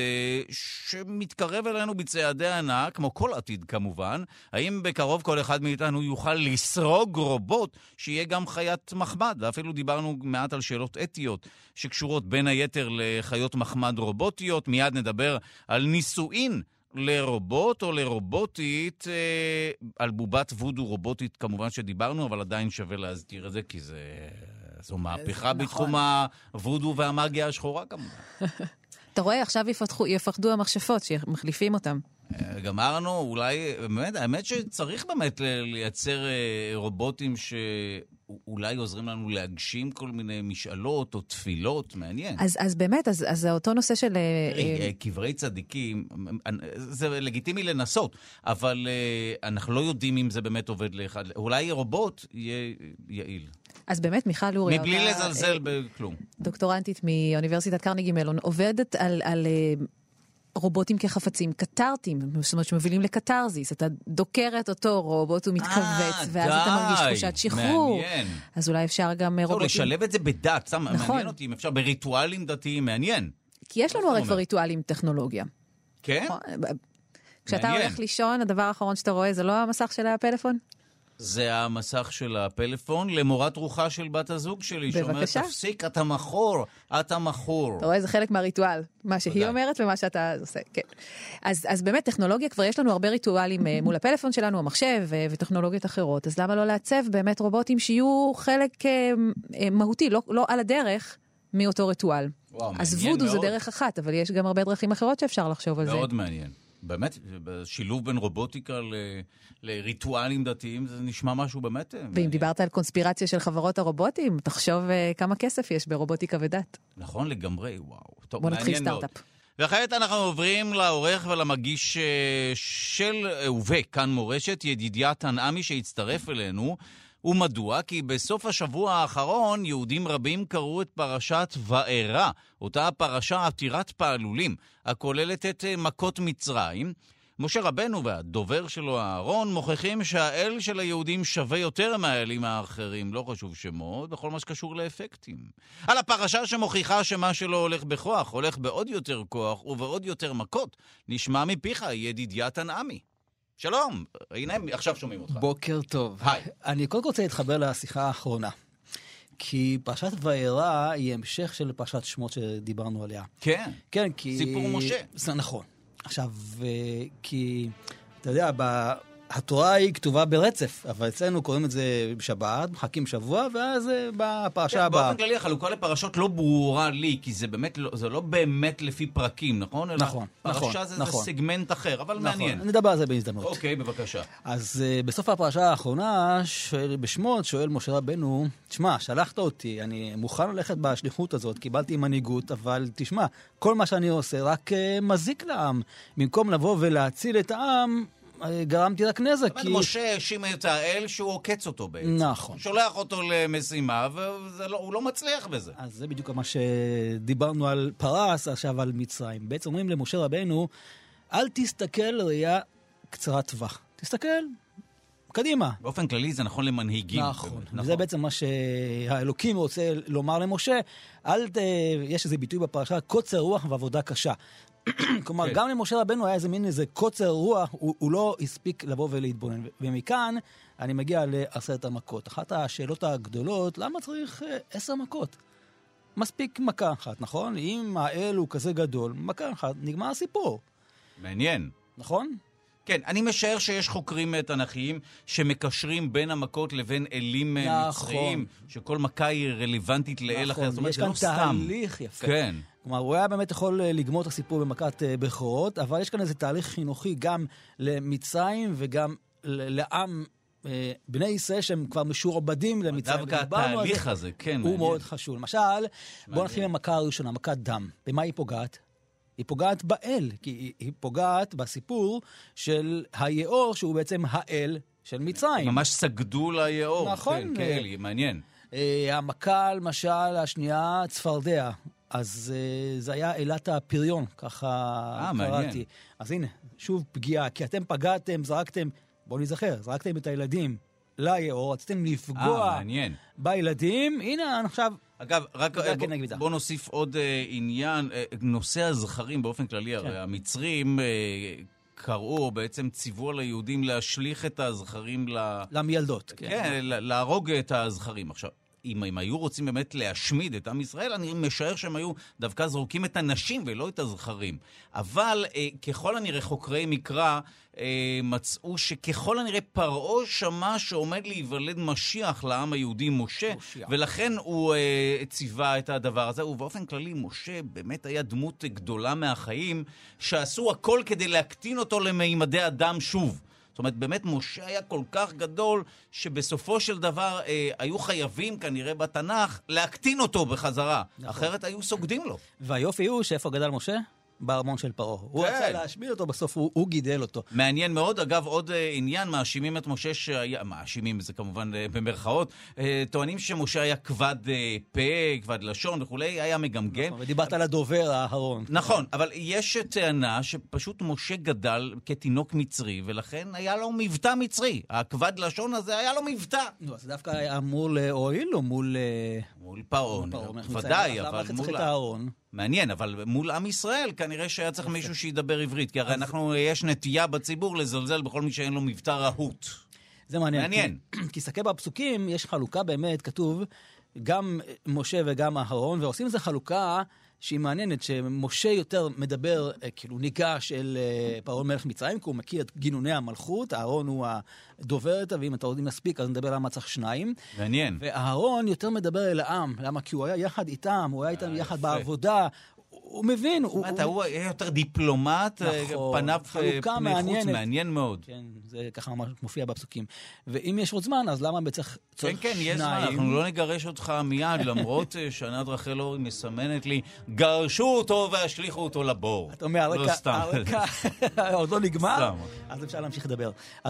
שמתקרב אלינו בצעדי ענק, כמו כל עתיד כמובן. האם בקרוב כל אחד מאיתנו יוכל לסרוג רובוט שיהיה גם חיית מחמד? ואפילו דיברנו מעט על שאלות אתיות שקשורות בין היתר לחיות מחמד רובוטיות. מיד נדבר על נישואין לרובוט או לרובוטית, על בובת וודו רובוטית כמובן שדיברנו, אבל עדיין שווה להזכיר את זה כי זו מהפכה בתחום הוודו והמאגיה השחורה כמובן. אתה רואה, עכשיו יפחדו המכשפות שמחליפים אותם. גמרנו, אולי, באמת, האמת שצריך באמת לייצר רובוטים שאולי עוזרים לנו להגשים כל מיני משאלות או תפילות, מעניין. אז באמת, אז זה אותו נושא של... קברי צדיקים, זה לגיטימי לנסות, אבל אנחנו לא יודעים אם זה באמת עובד לאחד. אולי רובוט יהיה יעיל. אז באמת מיכל אורי... מבלי לזלזל בכלום. דוקטורנטית מאוניברסיטת קרנגי מלון, עובדת על רובוטים כחפצים, קטרטים, זאת אומרת שמובילים לקטרזיס, אתה דוקר את אותו רובוט, הוא מתכווץ, ואז אתה מרגיש תחושת שחרור. מעניין. אז אולי אפשר גם רובוטים... לשלב את זה בדת, מעניין אותי, אם אפשר בריטואלים דתיים, מעניין. כי יש לנו הרי כבר ריטואלים טכנולוגיה. כן? כשאתה הולך לישון, הדבר האחרון שאתה רואה, זה לא המסך של הפלאפון? זה המסך של הפלאפון למורת רוחה של בת הזוג שלי, שאומרת, תפסיק, אתה מכור, אתה מכור. אתה רואה, זה חלק מהריטואל, מה שהיא אומרת ומה שאתה עושה, כן. אז באמת, טכנולוגיה, כבר יש לנו הרבה ריטואלים מול הפלאפון שלנו, המחשב וטכנולוגיות אחרות, אז למה לא לעצב באמת רובוטים שיהיו חלק מהותי, לא על הדרך מאותו ריטואל. אז וודו זה דרך אחת, אבל יש גם הרבה דרכים אחרות שאפשר לחשוב על זה. מאוד מעניין. באמת, שילוב בין רובוטיקה לריטואלים דתיים, זה נשמע משהו באמת... ואם דיברת על קונספירציה של חברות הרובוטים, תחשוב כמה כסף יש ברובוטיקה ודת. נכון, לגמרי, וואו. טוב, בוא נתחיל סטארט-אפ. וכעת אנחנו עוברים לעורך ולמגיש של כאן מורשת, ידידיה תנעמי שהצטרף אלינו. ומדוע? כי בסוף השבוע האחרון יהודים רבים קראו את פרשת וארא, אותה פרשה עתירת פעלולים, הכוללת את מכות מצרים, משה רבנו והדובר שלו, אהרון, מוכיחים שהאל של היהודים שווה יותר מהאלים האחרים, לא חשוב שמות, בכל מה שקשור לאפקטים. על הפרשה שמוכיחה שמה שלא הולך בכוח, הולך בעוד יותר כוח ובעוד יותר מכות, נשמע מפיך, ידידיה תנעמי. שלום, הנה, עכשיו שומעים אותך. בוקר טוב. היי. אני קודם כל רוצה להתחבר לשיחה האחרונה. כי פרשת וארא היא המשך של פרשת שמות שדיברנו עליה. כן. כן, כי... סיפור משה. זה נכון. עכשיו, כי, אתה יודע, התורה היא כתובה ברצף, אבל אצלנו קוראים את זה בשבת, מחכים שבוע, ואז בפרשה הבאה. באופן כללי, החלוקה לפרשות לא ברורה לי, כי זה לא באמת לפי פרקים, נכון? נכון, נכון. פרשה זה סגמנט אחר, אבל מעניין. נדבר על זה בהזדמנות. אוקיי, בבקשה. אז בסוף הפרשה האחרונה, בשמות, שואל משה רבנו, תשמע, שלחת אותי, אני מוכן ללכת בשליחות הזאת, קיבלתי מנהיגות, אבל תשמע, כל מה שאני עושה רק מזיק לעם. במקום לבוא ולהציל את העם, גרמתי רק נזק. אבל משה האשים את האל שהוא עוקץ אותו בעצם. נכון. שולח אותו למשימה, והוא לא מצליח בזה. אז זה בדיוק מה שדיברנו על פרס, עכשיו על מצרים. בעצם אומרים למשה רבנו, אל תסתכל ראייה קצרת טווח. תסתכל קדימה. באופן כללי זה נכון למנהיגים. נכון. וזה בעצם מה שהאלוקים רוצה לומר למשה. יש איזה ביטוי בפרשה, קוצר רוח ועבודה קשה. כלומר, גם למשה רבנו היה איזה קוצר רוח, הוא לא הספיק לבוא ולהתבונן. ומכאן אני מגיע ל10 המכות. אחת השאלות הגדולות, למה צריך 10 מכות? מספיק מכה אחת, נכון? אם האל הוא כזה גדול, מכה אחת, נגמר הסיפור. מעניין. נכון? כן, אני משער שיש חוקרים תנכיים שמקשרים בין המכות לבין אלים מצריים, שכל מכה היא רלוונטית לאל אחר. זאת אומרת, יש כאן תהליך יפה. כן. כלומר, הוא היה באמת יכול לגמור את הסיפור במכת בכורות, אבל יש כאן איזה תהליך חינוכי גם למצרים וגם לעם בני ישראל שהם כבר משועבדים למצרים. דווקא התהליך הזה, כן. הוא מאוד חשוב. למשל, בואו נתחיל עם המכה הראשונה, מכת דם. במה היא פוגעת? היא פוגעת באל, כי היא פוגעת בסיפור של היאור, שהוא בעצם האל של מצרים. ממש סגדו ליאור. נכון. כן, כאל, מעניין. המכה, למשל, השנייה, צפרדע. אז זה היה אלת הפריון, ככה קראתי. מעניין. אז הנה, שוב פגיעה, כי אתם פגעתם, זרקתם, בואו נזכר, זרקתם את הילדים ליאור, רציתם לפגוע בילדים, הנה עכשיו... אגב, רק בוא נוסיף עוד עניין, נושא הזכרים באופן כללי, הרי המצרים קראו, בעצם ציוו על היהודים להשליך את הזכרים למילדות. כן, להרוג את הזכרים. עכשיו, אם הם היו רוצים באמת להשמיד את עם ישראל, אני משער שהם היו דווקא זרוקים את הנשים ולא את הזכרים. אבל ככל הנראה חוקרי מקרא מצאו שככל הנראה פרעה שמע שעומד להיוולד משיח לעם היהודי משה, ולכן הוא ציווה את הדבר הזה. ובאופן כללי משה באמת היה דמות גדולה מהחיים, שעשו הכל כדי להקטין אותו למימדי אדם שוב. זאת אומרת, באמת משה היה כל כך גדול, שבסופו של דבר היו חייבים כנראה בתנ"ך להקטין אותו בחזרה. נכון. אחרת היו סוגדים לו. והיופי הוא שאיפה גדל משה? בארמון של פרעה. כן. הוא רצה להשמיד אותו, בסוף הוא גידל אותו. מעניין מאוד. אגב, עוד עניין, מאשימים את משה שהיה, מאשימים זה כמובן במרכאות, טוענים שמשה היה כבד פה, כבד לשון וכולי, היה מגמגם. נכון, ודיברת על הדובר האחרון. נכון, אבל יש טענה שפשוט משה גדל כתינוק מצרי, ולכן היה לו מבטא מצרי. הכבד לשון הזה היה לו מבטא. נו, אז דווקא היה מול אוהל או מול... מול פרעון. ודאי, אבל מול... הארון. מעניין, אבל מול עם ישראל כנראה שהיה צריך מישהו שידבר עברית, כי הרי יש נטייה בציבור לזלזל בכל מי שאין לו מבטא רהוט. זה מעניין. כי סתכל בפסוקים, יש חלוקה באמת, כתוב, גם משה וגם אהרון, ועושים איזו חלוקה שהיא מעניינת, שמשה יותר מדבר, כאילו ניגש אל פרעה מלך מצרים, כי הוא מכיר את גינוני המלכות, אהרון הוא הדוברת, ואם אתה יודעים להספיק, אז נדבר למה צריך 2. מעניין. ואהרון יותר מדבר אל העם, למה? כי הוא היה יחד איתם, הוא היה איתם יחד בעבודה, הוא מבין. הוא היה יותר דיפלומט, פניו פני חוץ, מעניין מאוד. כן, זה ככה ממש מופיע בפסוקים. ואם יש עוד זמן, אז למה צריך 2? כן, יש זמן, אנחנו לא נגרש אותך מיד, למרות שענת רחל אורי מסמנת לי, גרשו אותו והשליחו אותו לבור. אתה אומר, הרקע עוד לא נגמר, אז אפשר להמשיך לדבר.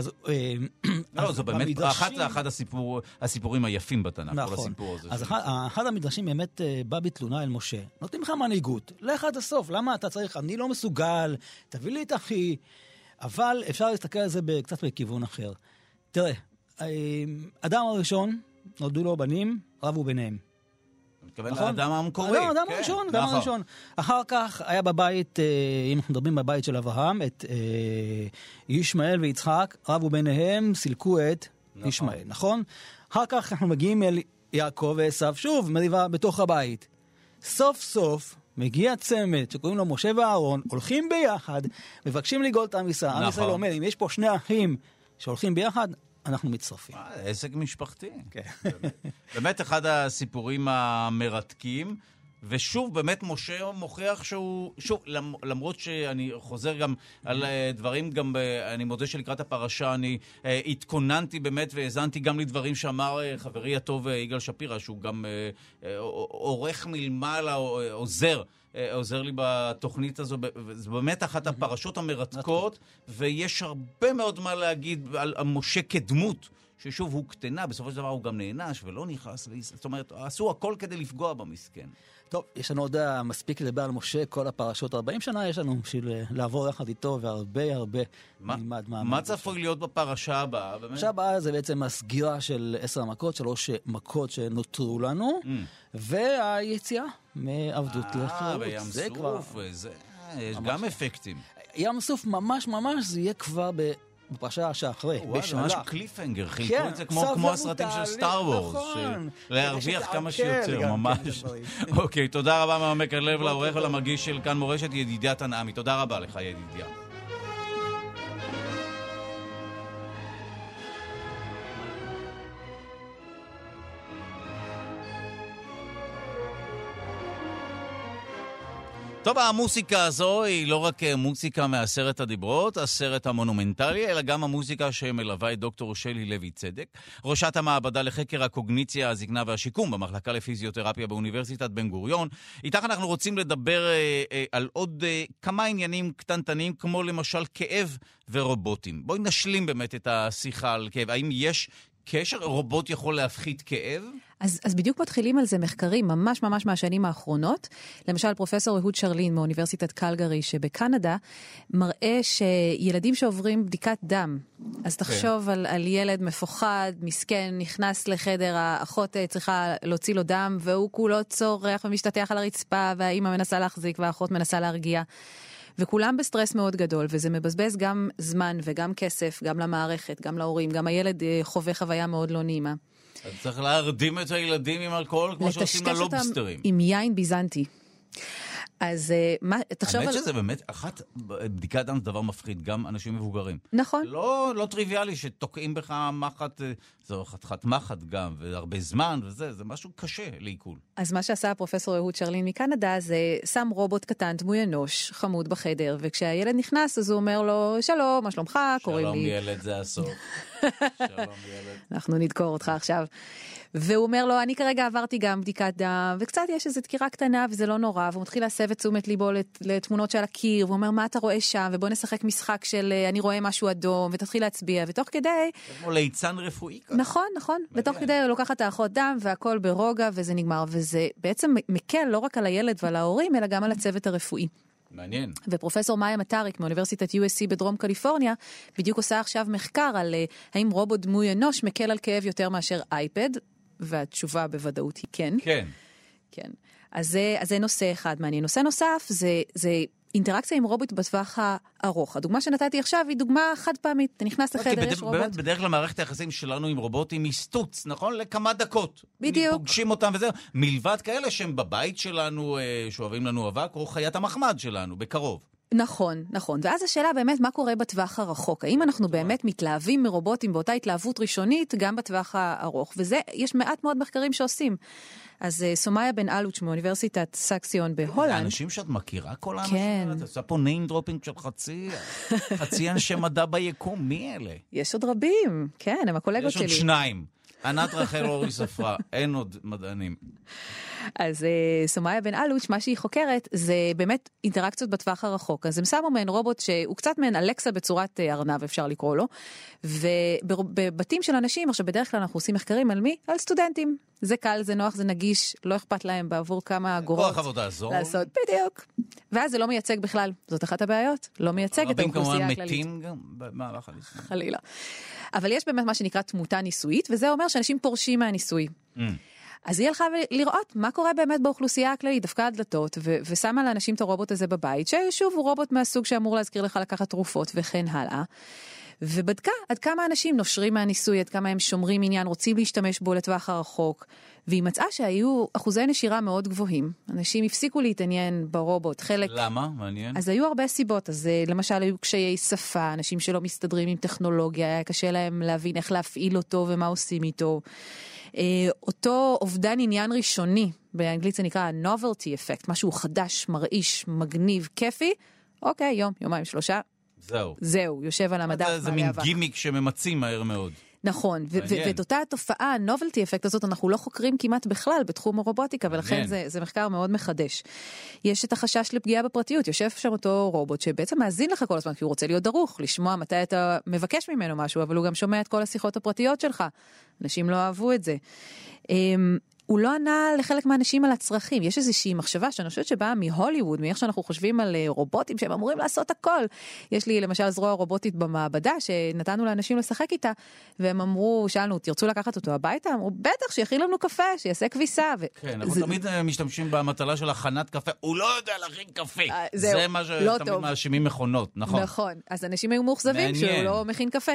לא, זה באמת אחד הסיפורים היפים בתנ"ך, כל הסיפור הזה. אז אחד המדרשים באמת בא בתלונה אל משה. נותנים לך מנהיגות, לך עד הסוף, למה אתה צריך? אני לא מסוגל, תביא לי את אחי. אבל אפשר להסתכל על זה קצת בכיוון אחר. תראה, אדם הראשון, נולדו לו בנים, רבו ביניהם. מתכוון לאדם המקורי. אדם הראשון, אדם הראשון. אחר כך היה בבית, אם אנחנו מדברים בבית של אברהם, את ישמעאל ויצחק, רבו ביניהם, סילקו את ישמעאל, נכון? אחר כך אנחנו מגיעים אל יעקב ועשיו, שוב, מריבה בתוך הבית. סוף סוף מגיע צמד שקוראים לו משה ואהרון, הולכים ביחד, מבקשים לגאול את עם ישראל. עם ישראל אומר, אם יש פה שני אחים שהולכים ביחד, אנחנו מצטרפים. עסק משפחתי. באמת אחד הסיפורים המרתקים, ותשוב, באמת משה מוכיח שהוא, שוב, למרות שאני חוזר גם על דברים, גם אני מודה שלקראת הפרשה אני התכוננתי באמת והזנתי גם לדברים שאמר חברי הטוב יגאל שפירא, שהוא גם עורך מלמעלה, עוזר לי בתוכנית הזו, זה באמת אחת הפרשות המרתקות, ויש הרבה מאוד מה להגיד על משה כדמות, ששוב הוא קטנה, בסופו של דבר הוא גם נענש ולא נכנס, זאת אומרת, עשו הכל כדי לפגוע במסכן. טוב, יש לנו עוד מספיק לדבר על משה, כל הפרשות 40 שנה יש לנו בשביל לעבור יחד איתו, והרבה נלמד מה צפוי להיות בפרשה הבאה? בפרשה הבאה זה בעצם הסגירה של 10 המכות, 3 מכות שנותרו לנו, והיציאה מעבדות לחירות. בים סוף, יש גם אפקטים. ים סוף ממש זה יהיה כבר בפרשה שאחרי, בשנה. ממש קליפהנגר, חילקו את זה כמו הסרטים של סטאר וורס, להרוויח כמה שיותר, ממש. אוקיי, תודה רבה מעומק הלב לעורך ולמגיש של כאן מורשת, ידידיה תנעמי. תודה רבה לך, ידידיה. טוב, המוסיקה הזו היא לא רק מוסיקה מעשרת הדיברות, הסרט המונומנטלי, אלא גם המוסיקה שמלווה את דוקטור שלי לוי צדק, ראשת המעבדה לחקר הקוגניציה, הזקנה והשיקום במחלקה לפיזיותרפיה באוניברסיטת בן גוריון. איתך אנחנו רוצים לדבר על עוד כמה עניינים קטנטנים, כמו למשל כאב ורובוטים. בואי נשלים באמת את השיחה על כאב. האם יש קשר? רובוט יכול להפחית כאב? אז בדיוק מתחילים על זה מחקרים ממש מהשנים האחרונות. למשל, פרופסור אהוד שרלין מאוניברסיטת קלגרי שבקנדה, מראה שילדים שעוברים בדיקת דם, אז תחשוב על ילד מפוחד, מסכן, נכנס לחדר, האחות צריכה להוציא לו דם, והוא כולו צורח ומשתתח על הרצפה, והאמא מנסה להחזיק והאחות מנסה להרגיע. וכולם בסטרס מאוד גדול, וזה מבזבז גם זמן וגם כסף, גם למערכת, גם להורים, גם הילד חווה חוויה מאוד לא נעימה. אז צריך להרדים את הילדים עם אלכוהול, כמו שעושים ללובסטרים. עם יין ביזנטי. אז תחשוב האמת שזה באמת, בדיקת דם זה דבר מפחיד, גם אנשים מבוגרים. נכון. לא טריוויאלי שתוקעים בך מחט, זו חתיכת מחט גם, והרבה זמן וזה, זה משהו קשה לעיכול. אז מה שעשה הפרופסור אהוד שרלין מקנדה, זה שם רובוט קטן, דמוי אנוש, חמוד בחדר, וכשהילד נכנס, אז הוא אומר לו, שלום, מה שלומך? קוראים לי. שלום ילד, זה הסוף. שלום ילד. אנחנו נדקור אותך עכשיו. והוא אומר לו, אני כרגע עברתי גם בדיקת דם, וקצת יש איזו דקירה קטנה, וזה לא נורא, והוא מתחיל להסב את תשומת ליבו לתמונות של הקיר, והוא אומר, מה אתה רואה שם? ובוא נשחק משחק של אני רואה משהו אדום, ותתחיל להצביע, ותוך כדי... כמו ליצן רפואי ככה. נכון. ותוך כדי הוא לוקח את האחות דם, והכל ברוגע, וזה נגמר, וזה בעצם מקל לא רק על הילד ועל ההורים, אלא גם על הצוות הרפואי. מעניין. ופרופסור מאיה מטאריק מאוניברסיטת USC בדרום קליפורניה, בדיוק עושה עכשיו מחקר על האם רובוט דמוי אנוש מקל על כאב יותר מאשר אייפד, והתשובה בוודאות היא כן. כן. אז זה נושא אחד מעניין. נושא נוסף זה אינטראקציה עם רובוט בטווח הארוך. הדוגמה שנתתי עכשיו היא דוגמה חד פעמית. אתה נכנס לחדר, יש רובוט. באמת בדרך כלל מערכת היחסים שלנו עם רובוטים היא סטוץ, נכון? לכמה דקות. בדיוק. פוגשים אותם וזהו. מלבד כאלה שהם בבית שלנו, שואבים לנו אבק, או חיית המחמד שלנו, בקרוב. נכון. ואז השאלה באמת מה קורה בטווח הרחוק. האם אנחנו באמת מתלהבים מרובוטים באותה התלהבות ראשונית גם בטווח הארוך? וזה, יש מעט מאוד מחקרים שעושים. אז סומיה בן אלוץ' מאוניברסיטת סקסיון בהולנד. האנשים שאת מכירה כל האנשים? כן. את עושה פה name dropping של חצי אנשי מדע ביקום. מי אלה? יש עוד רבים. כן, הם הקולגות שלי. יש עוד 2. ענת רחל אורי ספרה. אין עוד מדענים. אז סומיה בן אלוש, מה שהיא חוקרת, זה באמת אינטראקציות בטווח הרחוק. אז הם שמו מעין רובוט שהוא קצת מעין אלקסה בצורת ארנב, אפשר לקרוא לו. ובבתים של אנשים, עכשיו בדרך כלל אנחנו עושים מחקרים על מי? על סטודנטים. זה קל, זה נוח, זה נגיש, לא אכפת להם בעבור כמה אגורות. כוח עבודה זו. לעשות, בדיוק. ואז זה לא מייצג בכלל. זאת אחת הבעיות. לא מייצג את האוכלוסייה הכללית. רבים כמובן מתים גם במהלך הניסוי. חלילה. אבל יש באמת מה שנקרא תמותה ניסויית, וזה אומר שאנשים פורשים מהניסוי. אז היא הלכה לראות מה קורה באמת באוכלוסייה הכללית, דווקא הדלתות, ושמה לאנשים את הרובוט הזה בבית, ששוב הוא רובוט מהסוג שאמור להזכיר לך לקחת תרופות וכן הלאה. ובדקה עד כמה אנשים נושרים מהניסוי, עד כמה הם שומרים עניין, רוצים להשתמש בו לטווח הרחוק, והיא מצאה שהיו אחוזי נשירה מאוד גבוהים. אנשים הפסיקו להתעניין ברובוט, חלק... למה? מעניין. אז היו הרבה סיבות, אז למשל היו קשיי שפה, אנשים שלא מסתדרים עם טכנולוגיה, היה קשה להם להבין איך להפעיל אותו ומה עושים איתו. אותו אובדן עניין ראשוני, באנגלית זה נקרא novelty effect, משהו חדש, מרעיש, מגניב, כיפי, אוקיי, יום, יומיים, 3, זהו, יושב על המדף. זה מין גימיק שממצים מהר מאוד. נכון, ואת אותה התופעה, ה-novelty effect הזאת, אנחנו לא חוקרים כמעט בכלל בתחום הרובוטיקה, ולכן זה מחקר מאוד מחדש. יש את החשש לפגיעה בפרטיות, יושב שם אותו רובוט שבעצם מאזין לך כל הזמן, כי הוא רוצה להיות דרוך, לשמוע מתי אתה מבקש ממנו משהו, אבל הוא גם שומע את כל השיחות הפרטיות שלך. אנשים לא אהבו את זה. הוא לא ענה לחלק מהאנשים על הצרכים. יש איזושהי מחשבה שאני חושבת שבאה מהוליווד, מאיך שאנחנו חושבים על רובוטים שהם אמורים לעשות הכל. יש לי למשל זרוע רובוטית במעבדה שנתנו לאנשים לשחק איתה, והם אמרו, שאלנו, תרצו לקחת אותו הביתה? אמרו, בטח, שיכין לנו קפה, שיעשה כביסה. כן, אנחנו תמיד משתמשים במטלה של הכנת קפה. הוא לא יודע להכין קפה. זה מה שתמיד מאשימים מכונות, נכון. נכון, אז אנשים היו מאוכזבים שהוא לא מכין קפה.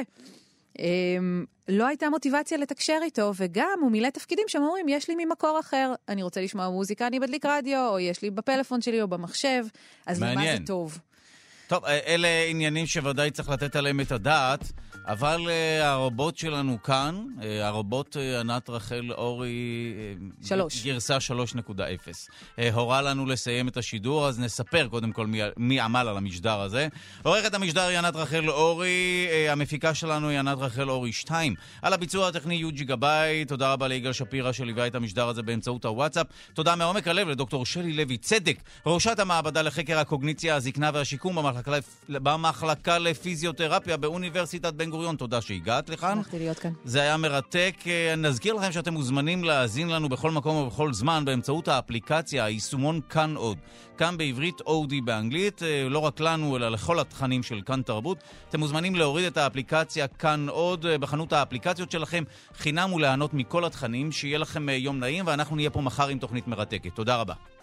לא הייתה מוטיבציה לתקשר איתו, וגם הוא מילא תפקידים שאומרים, יש לי ממקור אחר, אני רוצה לשמוע מוזיקה, אני בדליק רדיו, או יש לי בפלאפון שלי או במחשב, אז למה זה טוב? טוב, אלה עניינים שוודאי צריך לתת עליהם את הדעת, אבל הרובוט שלנו כאן, הרובוט ענת רחל אורי, 3. גרסה 3.0. הורה לנו לסיים את השידור, אז נספר קודם כל מי עמל על המשדר הזה. עורכת המשדר היא ענת רחל אורי, המפיקה שלנו היא ענת רחל אורי 2. על הביצוע הטכני יוג'י גבאי, תודה רבה ליגאל שפירא שליווה את המשדר הזה באמצעות הוואטסאפ. תודה מעומק הלב לדוקטור שלי לוי צדק, ראשת המעבדה לחקר הקוגניציה, הזקנה והשיקום במחלקה לפיזיותרפיה באוניברסיטת בן גוריון. תודה שהגעת לכאן. שמחתי להיות כאן. זה היה מרתק. נזכיר לכם שאתם מוזמנים להאזין לנו בכל מקום ובכל זמן באמצעות האפליקציה, היישומון כאן עוד. כאן בעברית, אודי באנגלית, לא רק לנו אלא לכל התכנים של כאן תרבות. אתם מוזמנים להוריד את האפליקציה כאן עוד בחנות האפליקציות שלכם, חינם וליהנות מכל התכנים. שיהיה לכם יום נעים, ואנחנו נהיה פה מחר עם תוכנית מרתקת. תודה רבה.